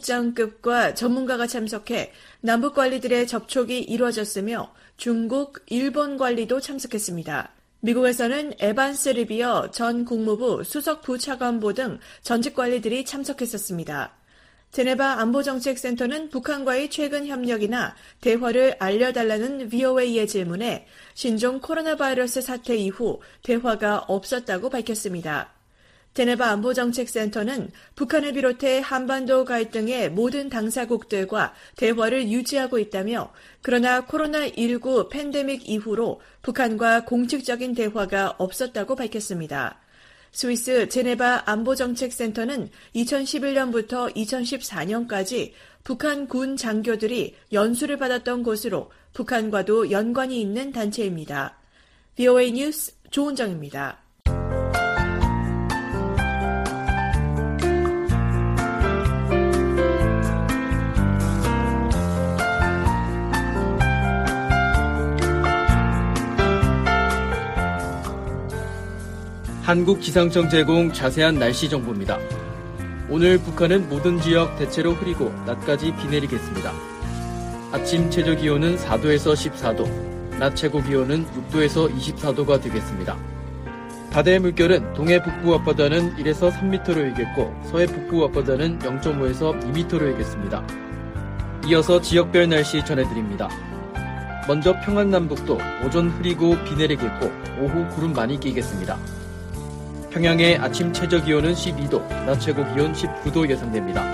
부국장급과 전문가가 참석해 남북 관리들의 접촉이 이루어졌으며 중국, 일본 관리도 참석했습니다. 미국에서는 에반스 리비어 전 국무부 수석 부차관보 등 전직 관리들이 참석했었습니다. 제네바 안보정책센터는 북한과의 최근 협력이나 대화를 알려달라는 VOA의 질문에 신종 코로나 바이러스 사태 이후 대화가 없었다고 밝혔습니다. 제네바 안보정책센터는 북한을 비롯해 한반도 갈등의 모든 당사국들과 대화를 유지하고 있다며 그러나 코로나19 팬데믹 이후로 북한과 공식적인 대화가 없었다고 밝혔습니다. 스위스 제네바 안보정책센터는 2011년부터 2014년까지 북한 군 장교들이 연수를 받았던 곳으로 북한과도 연관이 있는 단체입니다. VOA 뉴스 조은정입니다. 한국기상청 제공 자세한 날씨 정보입니다. 오늘 북한은 모든 지역 대체로 흐리고 낮까지 비 내리겠습니다. 아침 최저 기온은 4도에서 14도, 낮 최고 기온은 6도에서 24도가 되겠습니다. 바다의 물결은 동해 북부 앞바다는 1에서 3m로 일겠고 서해 북부 앞바다는 0.5에서 2m로 일겠습니다. 이어서 지역별 날씨 전해드립니다. 먼저 평안남북도 오전 흐리고 비 내리겠고 오후 구름 많이 끼겠습니다. 평양의 아침 최저 기온은 12도, 낮 최고 기온 19도 예상됩니다.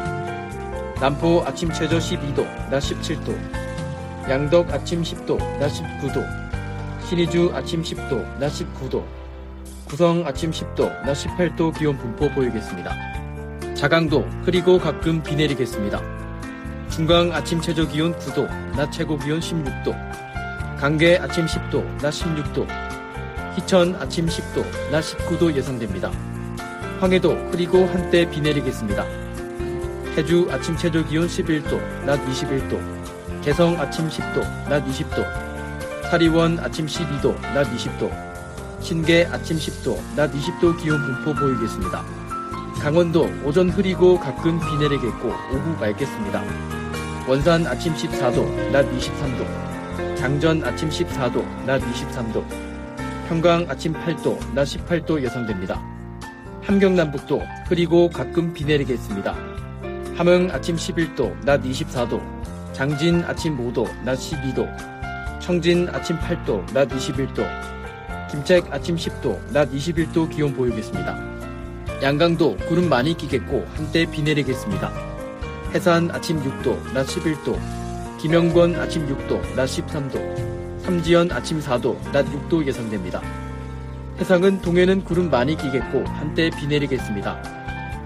남포 아침 최저 12도, 낮 17도, 양덕 아침 10도, 낮 19도, 신의주 아침 10도, 낮 19도, 구성 아침 10도, 낮 18도 기온 분포 보이겠습니다. 자강도 흐리고 가끔 비 내리겠습니다. 중강 아침 최저 기온 9도, 낮 최고 기온 16도, 강계 아침 10도, 낮 16도, 희천 아침 10도, 낮 19도 예상됩니다. 황해도 흐리고 한때 비 내리겠습니다. 태주 아침 최저 기온 11도, 낮 21도, 개성 아침 10도, 낮 20도, 사리원 아침 12도, 낮 20도, 신계 아침 10도, 낮 20도 기온 분포 보이겠습니다. 강원도 오전 흐리고 가끔 비 내리겠고 오후 맑겠습니다. 원산 아침 14도, 낮 23도, 장전 아침 14도, 낮 23도, 평강 아침 8도, 낮 18도 예상됩니다. 함경남북도 흐리고 가끔 비 내리겠습니다. 함흥 아침 11도, 낮 24도, 장진 아침 5도, 낮 12도, 청진 아침 8도, 낮 21도, 김책 아침 10도, 낮 21도 기온 보이겠습니다. 양강도 구름 많이 끼겠고 한때 비 내리겠습니다. 해산 아침 6도, 낮 11도, 김영권 아침 6도, 낮 13도, 삼지연 아침 4도, 낮 6도 예상됩니다. 해상은 동해는 구름 많이 끼겠고 한때 비 내리겠습니다.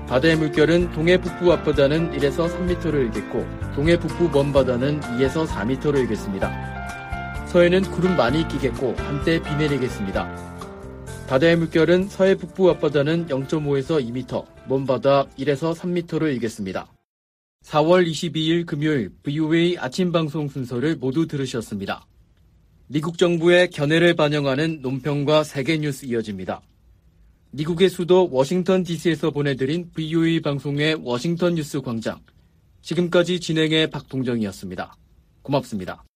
바다의 물결은 동해 북부 앞바다는 1에서 3m를 일겠고 동해 북부 먼바다는 2에서 4m를 일겠습니다. 서해는 구름 많이 끼겠고 한때 비 내리겠습니다. 바다의 물결은 서해 북부 앞바다는 0.5에서 2m, 먼바다 1에서 3m를 일겠습니다. 4월 22일 금요일 VOA 아침 방송 순서를 모두 들으셨습니다. 미국 정부의 견해를 반영하는 논평과 세계 뉴스 이어집니다. 미국의 수도 워싱턴 DC에서 보내드린 VOA 방송의 워싱턴 뉴스 광장. 지금까지 진행의 박동정이었습니다. 고맙습니다.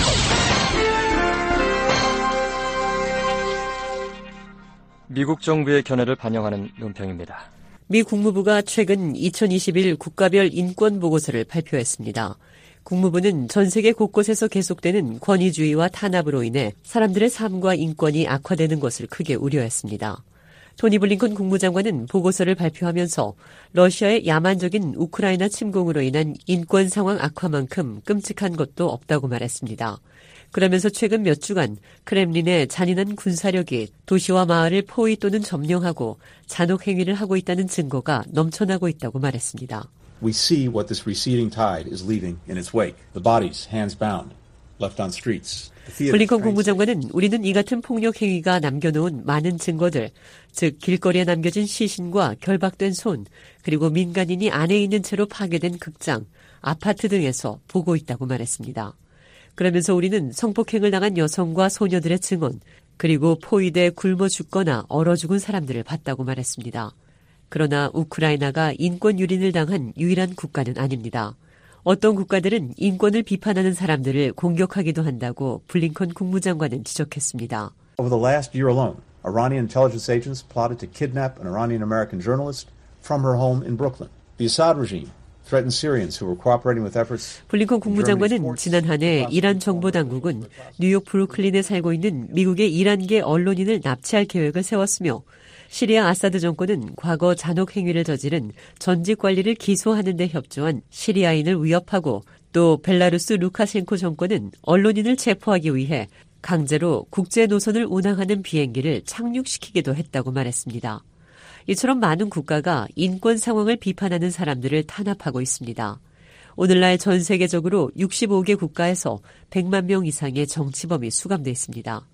미국 정부의 견해를 반영하는 논평입니다. 미 국무부가 최근 2021 국가별 인권 보고서를 발표했습니다. 국무부는 전 세계 곳곳에서 계속되는 권위주의와 탄압으로 인해 사람들의 삶과 인권이 악화되는 것을 크게 우려했습니다. 토니 블링컨 국무장관은 보고서를 발표하면서 러시아의 야만적인 우크라이나 침공으로 인한 인권 상황 악화만큼 끔찍한 것도 없다고 말했습니다. 그러면서 최근 몇 주간 크렘린의 잔인한 군사력이 도시와 마을을 포위 또는 점령하고 잔혹 행위를 하고 있다는 증거가 넘쳐나고 있다고 말했습니다. We see what this receding tide is leaving in its wake. The bodies, hands bound, left on streets. 블링컨 국무장관은 우리는 이 같은 폭력 행위가 남겨놓은 많은 증거들, 즉 길거리에 남겨진 시신과 결박된 손, 그리고 민간인이 안에 있는 채로 파괴된 극장, 아파트 등에서 보고 있다고 말했습니다. 그러면서 우리는 성폭행을 당한 여성과 소녀들의 증언, 그리고 포위돼 굶어 죽거나 얼어 죽은 사람들을 봤다고 말했습니다. 그러나 우크라이나가 인권 유린을 당한 유일한 국가는 아닙니다. 어떤 국가들은 인권을 비판하는 사람들을 공격하기도 한다고 블링컨 국무장관은 지적했습니다. Over the last year alone, Iranian intelligence agents plotted to kidnap an Iranian-American journalist from her home in Brooklyn. The Assad regime threatened Syrians who were cooperating with efforts. 블링컨 국무장관은 지난 한 해 이란 정보 당국은 뉴욕 브루클린에 살고 있는 미국의 이란계 언론인을 납치할 계획을 세웠으며 시리아 아사드 정권은 과거 잔혹 행위를 저지른 전직 관리를 기소하는 데 협조한 시리아인을 위협하고 또 벨라루스 루카셴코 정권은 언론인을 체포하기 위해 강제로 국제 노선을 운항하는 비행기를 착륙시키기도 했다고 말했습니다. 이처럼 많은 국가가 인권 상황을 비판하는 사람들을 탄압하고 있습니다. 오늘날 전 세계적으로 65개 국가에서 100만 명 이상의 정치범이 수감돼 있습니다.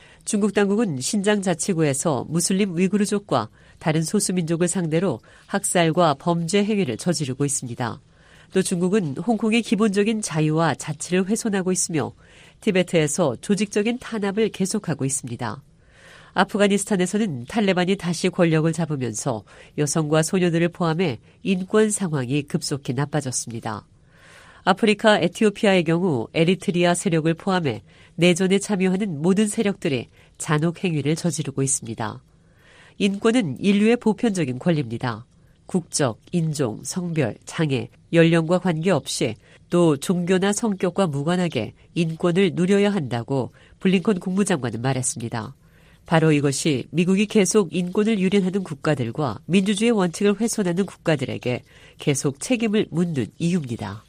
중국 당국은 신장 자치구에서 무슬림 위구르족과 다른 소수민족을 상대로 학살과 범죄 행위를 저지르고 있습니다. 또 중국은 홍콩의 기본적인 자유와 자치를 훼손하고 있으며 티베트에서 조직적인 탄압을 계속하고 있습니다. 아프가니스탄에서는 탈레반이 다시 권력을 잡으면서 여성과 소녀들을 포함해 인권 상황이 급속히 나빠졌습니다. 아프리카 에티오피아의 경우 에리트리아 세력을 포함해 내전에 참여하는 모든 세력들이 잔혹 행위를 저지르고 있습니다. 인권은 인류의 보편적인 권리입니다. 국적, 인종, 성별, 장애, 연령과 관계없이 또 종교나 성격과 무관하게 인권을 누려야 한다고 블링컨 국무장관은 말했습니다. 바로 이것이 미국이 계속 인권을 유린하는 국가들과 민주주의 원칙을 훼손하는 국가들에게 계속 책임을 묻는 이유입니다.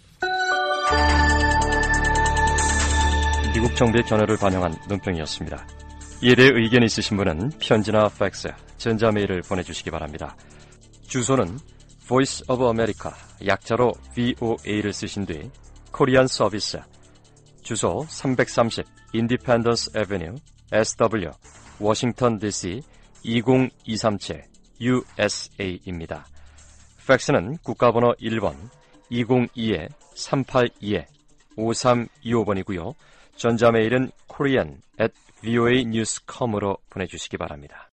미국 정부의 견해를 반영한 논평이었습니다. 이에 대해 의견이 있으신 분은 편지나 팩스, 전자메일을 보내주시기 바랍니다. 주소는 Voice of America, 약자로 VOA를 쓰신 뒤 코리안 서비스, 주소 330 Independence Avenue, SW, 워싱턴 DC 20237 USA입니다. 팩스는 국가번호 1번 202-382-5325번이고요. 전자메일은 korean@voanews.com으로 보내주시기 바랍니다.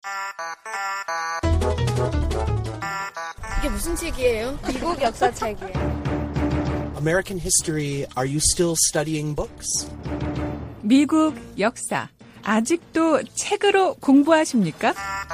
이게 무슨 책이에요? 미국 역사 책이에요. American history, are you still studying books? 미국 역사, 아직도 책으로 공부하십니까?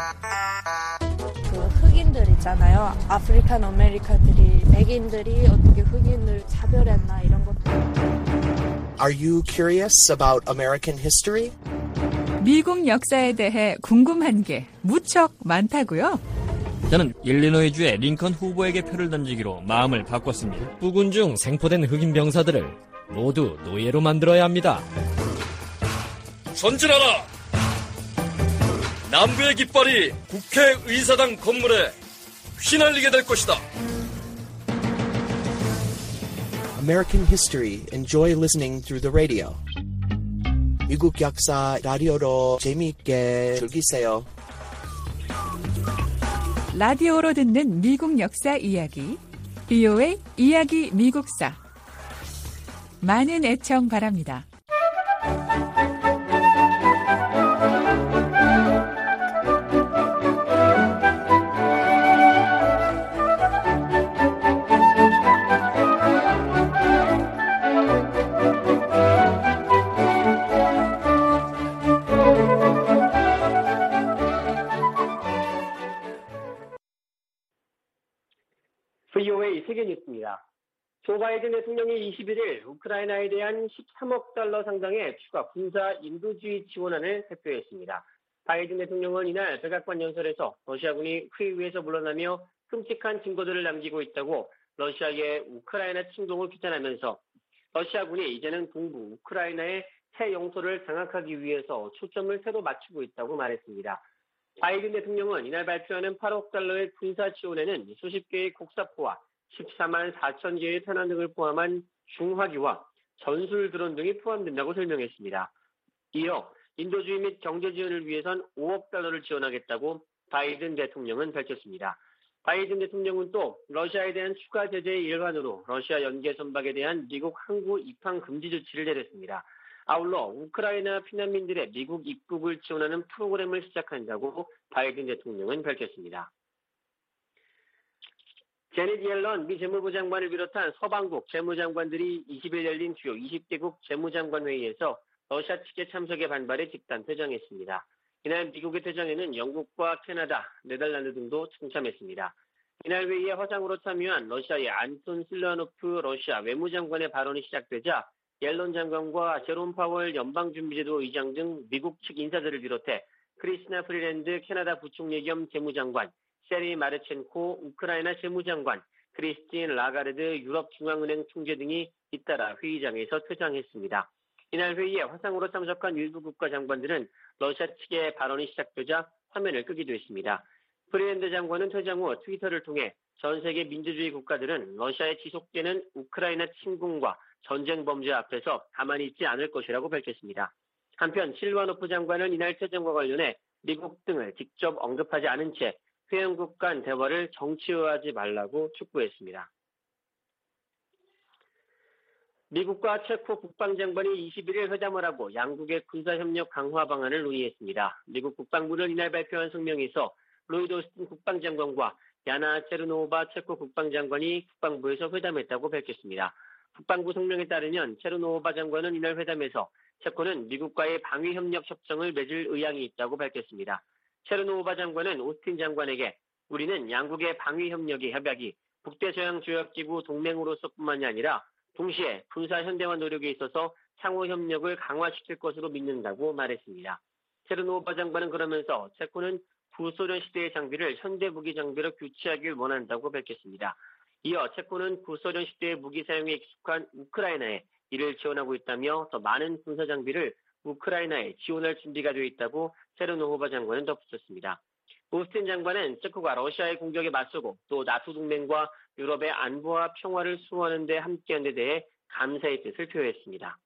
그 흑인들 있잖아요. 아프리칸 아메리카들이, 백인들이 어떻게 흑인을 차별했나 이런 것도. Are you curious about American history? 미국 역사에 대해 궁금한 게 무척 많다고요? 저는 일리노이주의 링컨 후보에게 표를 던지기로 마음을 바꿨습니다. 부군 중 생포된 흑인 병사들을 모두 노예로 만들어야 합니다. 전진하라! 남부의 깃발이 국회의사당 건물에 휘날리게 될 것이다. American history. Enjoy listening through the radio. 미국 역사 라디오로 재미있게 즐기세요. 라디오로 듣는 미국 역사 이야기. VOA 이야기 미국사. 많은 애청 바랍니다. VOA 세계뉴스입니다. 조 바이든 대통령이 21일 우크라이나에 대한 13억 달러 상당의 추가 군사 인도주의 지원안을 발표했습니다. 바이든 대통령은 이날 백악관 연설에서 러시아군이 회의에서 물러나며 끔찍한 증거들을 남기고 있다고 러시아의 우크라이나 침공을 규탄하면서 러시아군이 이제는 동부 우크라이나의 새 영토를 장악하기 위해서 초점을 새로 맞추고 있다고 말했습니다. 바이든 대통령은 이날 발표하는 8억 달러의 군사 지원에는 수십 개의 곡사포와 14만 4천 개의 탄환 등을 포함한 중화기와 전술 드론 등이 포함된다고 설명했습니다. 이어 인도주의 및 경제 지원을 위해선 5억 달러를 지원하겠다고 바이든 대통령은 밝혔습니다. 바이든 대통령은 또 러시아에 대한 추가 제재의 일환으로 러시아 연계 선박에 대한 미국 항구 입항 금지 조치를 내렸습니다. 아울러 우크라이나 피난민들의 미국 입국을 지원하는 프로그램을 시작한다고 바이든 대통령은 밝혔습니다. 제닛 옐런 미 재무부 장관을 비롯한 서방국 재무장관들이 20일 열린 주요 20개국 재무장관 회의에서 러시아 측의 참석에 반발해 집단 퇴장했습니다. 이날 미국의 퇴장에는 영국과 캐나다, 네덜란드 등도 참참했습니다. 이날 회의에 화상으로 참여한 러시아의 안톤 실라노프 러시아 외무장관의 발언이 시작되자 옐런 장관과 제롬 파월 연방준비제도 의장 등 미국 측 인사들을 비롯해 크리스티나 프리랜드 캐나다 부총리 겸 재무장관, 세리 마르첸코 우크라이나 재무장관, 크리스틴 라가르드 유럽중앙은행 총재 등이 잇따라 회의장에서 퇴장했습니다. 이날 회의에 화상으로 참석한 일부 국가 장관들은 러시아 측의 발언이 시작되자 화면을 끄기도 했습니다. 프리랜드 장관은 퇴장 후 트위터를 통해 전 세계 민주주의 국가들은 러시아에 지속되는 우크라이나 침공과 전쟁 범죄 앞에서 가만히 있지 않을 것이라고 밝혔습니다. 한편 실바노프 장관은 이날 퇴장과 관련해 미국 등을 직접 언급하지 않은 채 회원국 간 대화를 정치화하지 말라고 촉구했습니다. 미국과 체코 국방장관이 21일 회담을 하고 양국의 군사협력 강화 방안을 논의했습니다. 미국 국방부는 이날 발표한 성명에서 로이드 오스틴 국방장관과 야나 체르노바 체코 국방장관이 국방부에서 회담했다고 밝혔습니다. 국방부 성명에 따르면 체르노바 장관은 이날 회담에서 체코는 미국과의 방위협력 협정을 맺을 의향이 있다고 밝혔습니다. 체르노바 장관은 오스틴 장관에게 우리는 양국의 방위협력의 협약이 북대서양조약기구 동맹으로서뿐만이 아니라 동시에 군사 현대화 노력에 있어서 상호협력을 강화시킬 것으로 믿는다고 말했습니다. 체르노바 장관은 그러면서 체코는 구소련 시대의 장비를 현대 무기 장비로 교체하길 원한다고 밝혔습니다. 이어 체코는 구소련 시대의 무기 사용에 익숙한 우크라이나에 이를 지원하고 있다며 더 많은 군사 장비를 우크라이나에 지원할 준비가 되어 있다고 체르노바 장관은 덧붙였습니다. 오스틴 장관은 체코가 러시아의 공격에 맞서고 또 나토 동맹과 유럽의 안보와 평화를 수호하는 데 함께한 데 대해 감사의 뜻을 표했습니다.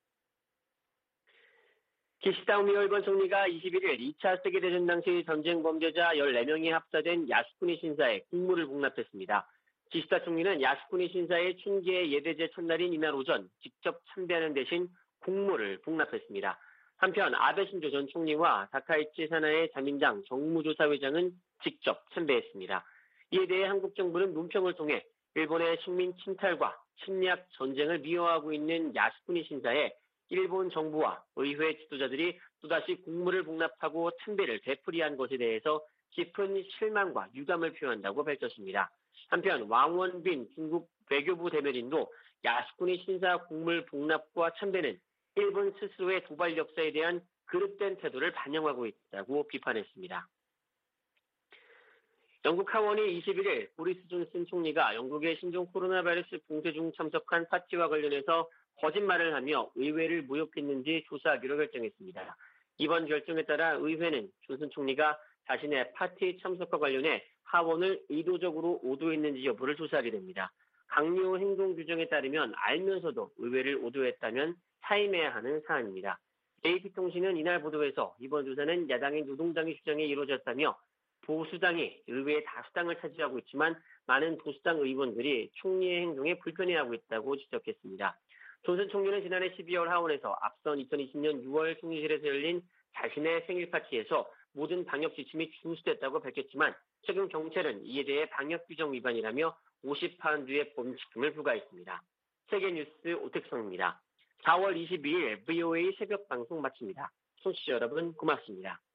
기시다 후미오 일본 총리가 21일 2차 세계대전 당시 전쟁 범죄자 14명이 합사된 야스쿠니 신사에 국무를 복납했습니다. 기시다 총리는 야스쿠니 신사의 춘계 예대제 첫날인 이날 오전 직접 참배하는 대신 국무를 복납했습니다. 한편 아베 신조 전 총리와 다카이치 사나의 자민당 정무조사회장은 직접 참배했습니다. 이에 대해 한국 정부는 논평을 통해 일본의 식민 침탈과 침략 전쟁을 미화하고 있는 야스쿠니 신사에 일본 정부와 의회 지도자들이 또다시 국무를 복납하고 참배를 되풀이한 것에 대해서 깊은 실망과 유감을 표한다고 밝혔습니다. 한편 왕원빈 중국 외교부 대변인도 야스쿠니 신사 국물 복납과 참배는 일본 스스로의 도발 역사에 대한 그릇된 태도를 반영하고 있다고 비판했습니다. 영국 하원이 21일 보리스 존슨 총리가 영국의 신종 코로나 바이러스 봉쇄 중 참석한 파티와 관련해서 거짓말을 하며 의회를 모욕했는지 조사하기로 결정했습니다. 이번 결정에 따라 의회는 존슨 총리가 자신의 파티 참석과 관련해 하원을 의도적으로 오도했는지 여부를 조사하게 됩니다. 강요 행동 규정에 따르면 알면서도 의회를 오도했다면 사임해야 하는 사안입니다. AP통신은 이날 보도에서 이번 조사는 야당인 노동당의 주장에 이루어졌다며 보수당이 의회의 다수당을 차지하고 있지만 많은 보수당 의원들이 총리의 행동에 불편해하고 있다고 지적했습니다. 존슨 총리는 지난해 12월 하원에서 앞선 2020년 6월 총리실에서 열린 자신의 생일 파티에서 모든 방역 지침이 준수됐다고 밝혔지만 최근 경찰은 이에 대해 방역 규정 위반이라며 50파운드의 범칙금을 부과했습니다. 세계뉴스 오택성입니다. 4월 22일 VOA 새벽 방송 마칩니다. 청취자 여러분 고맙습니다.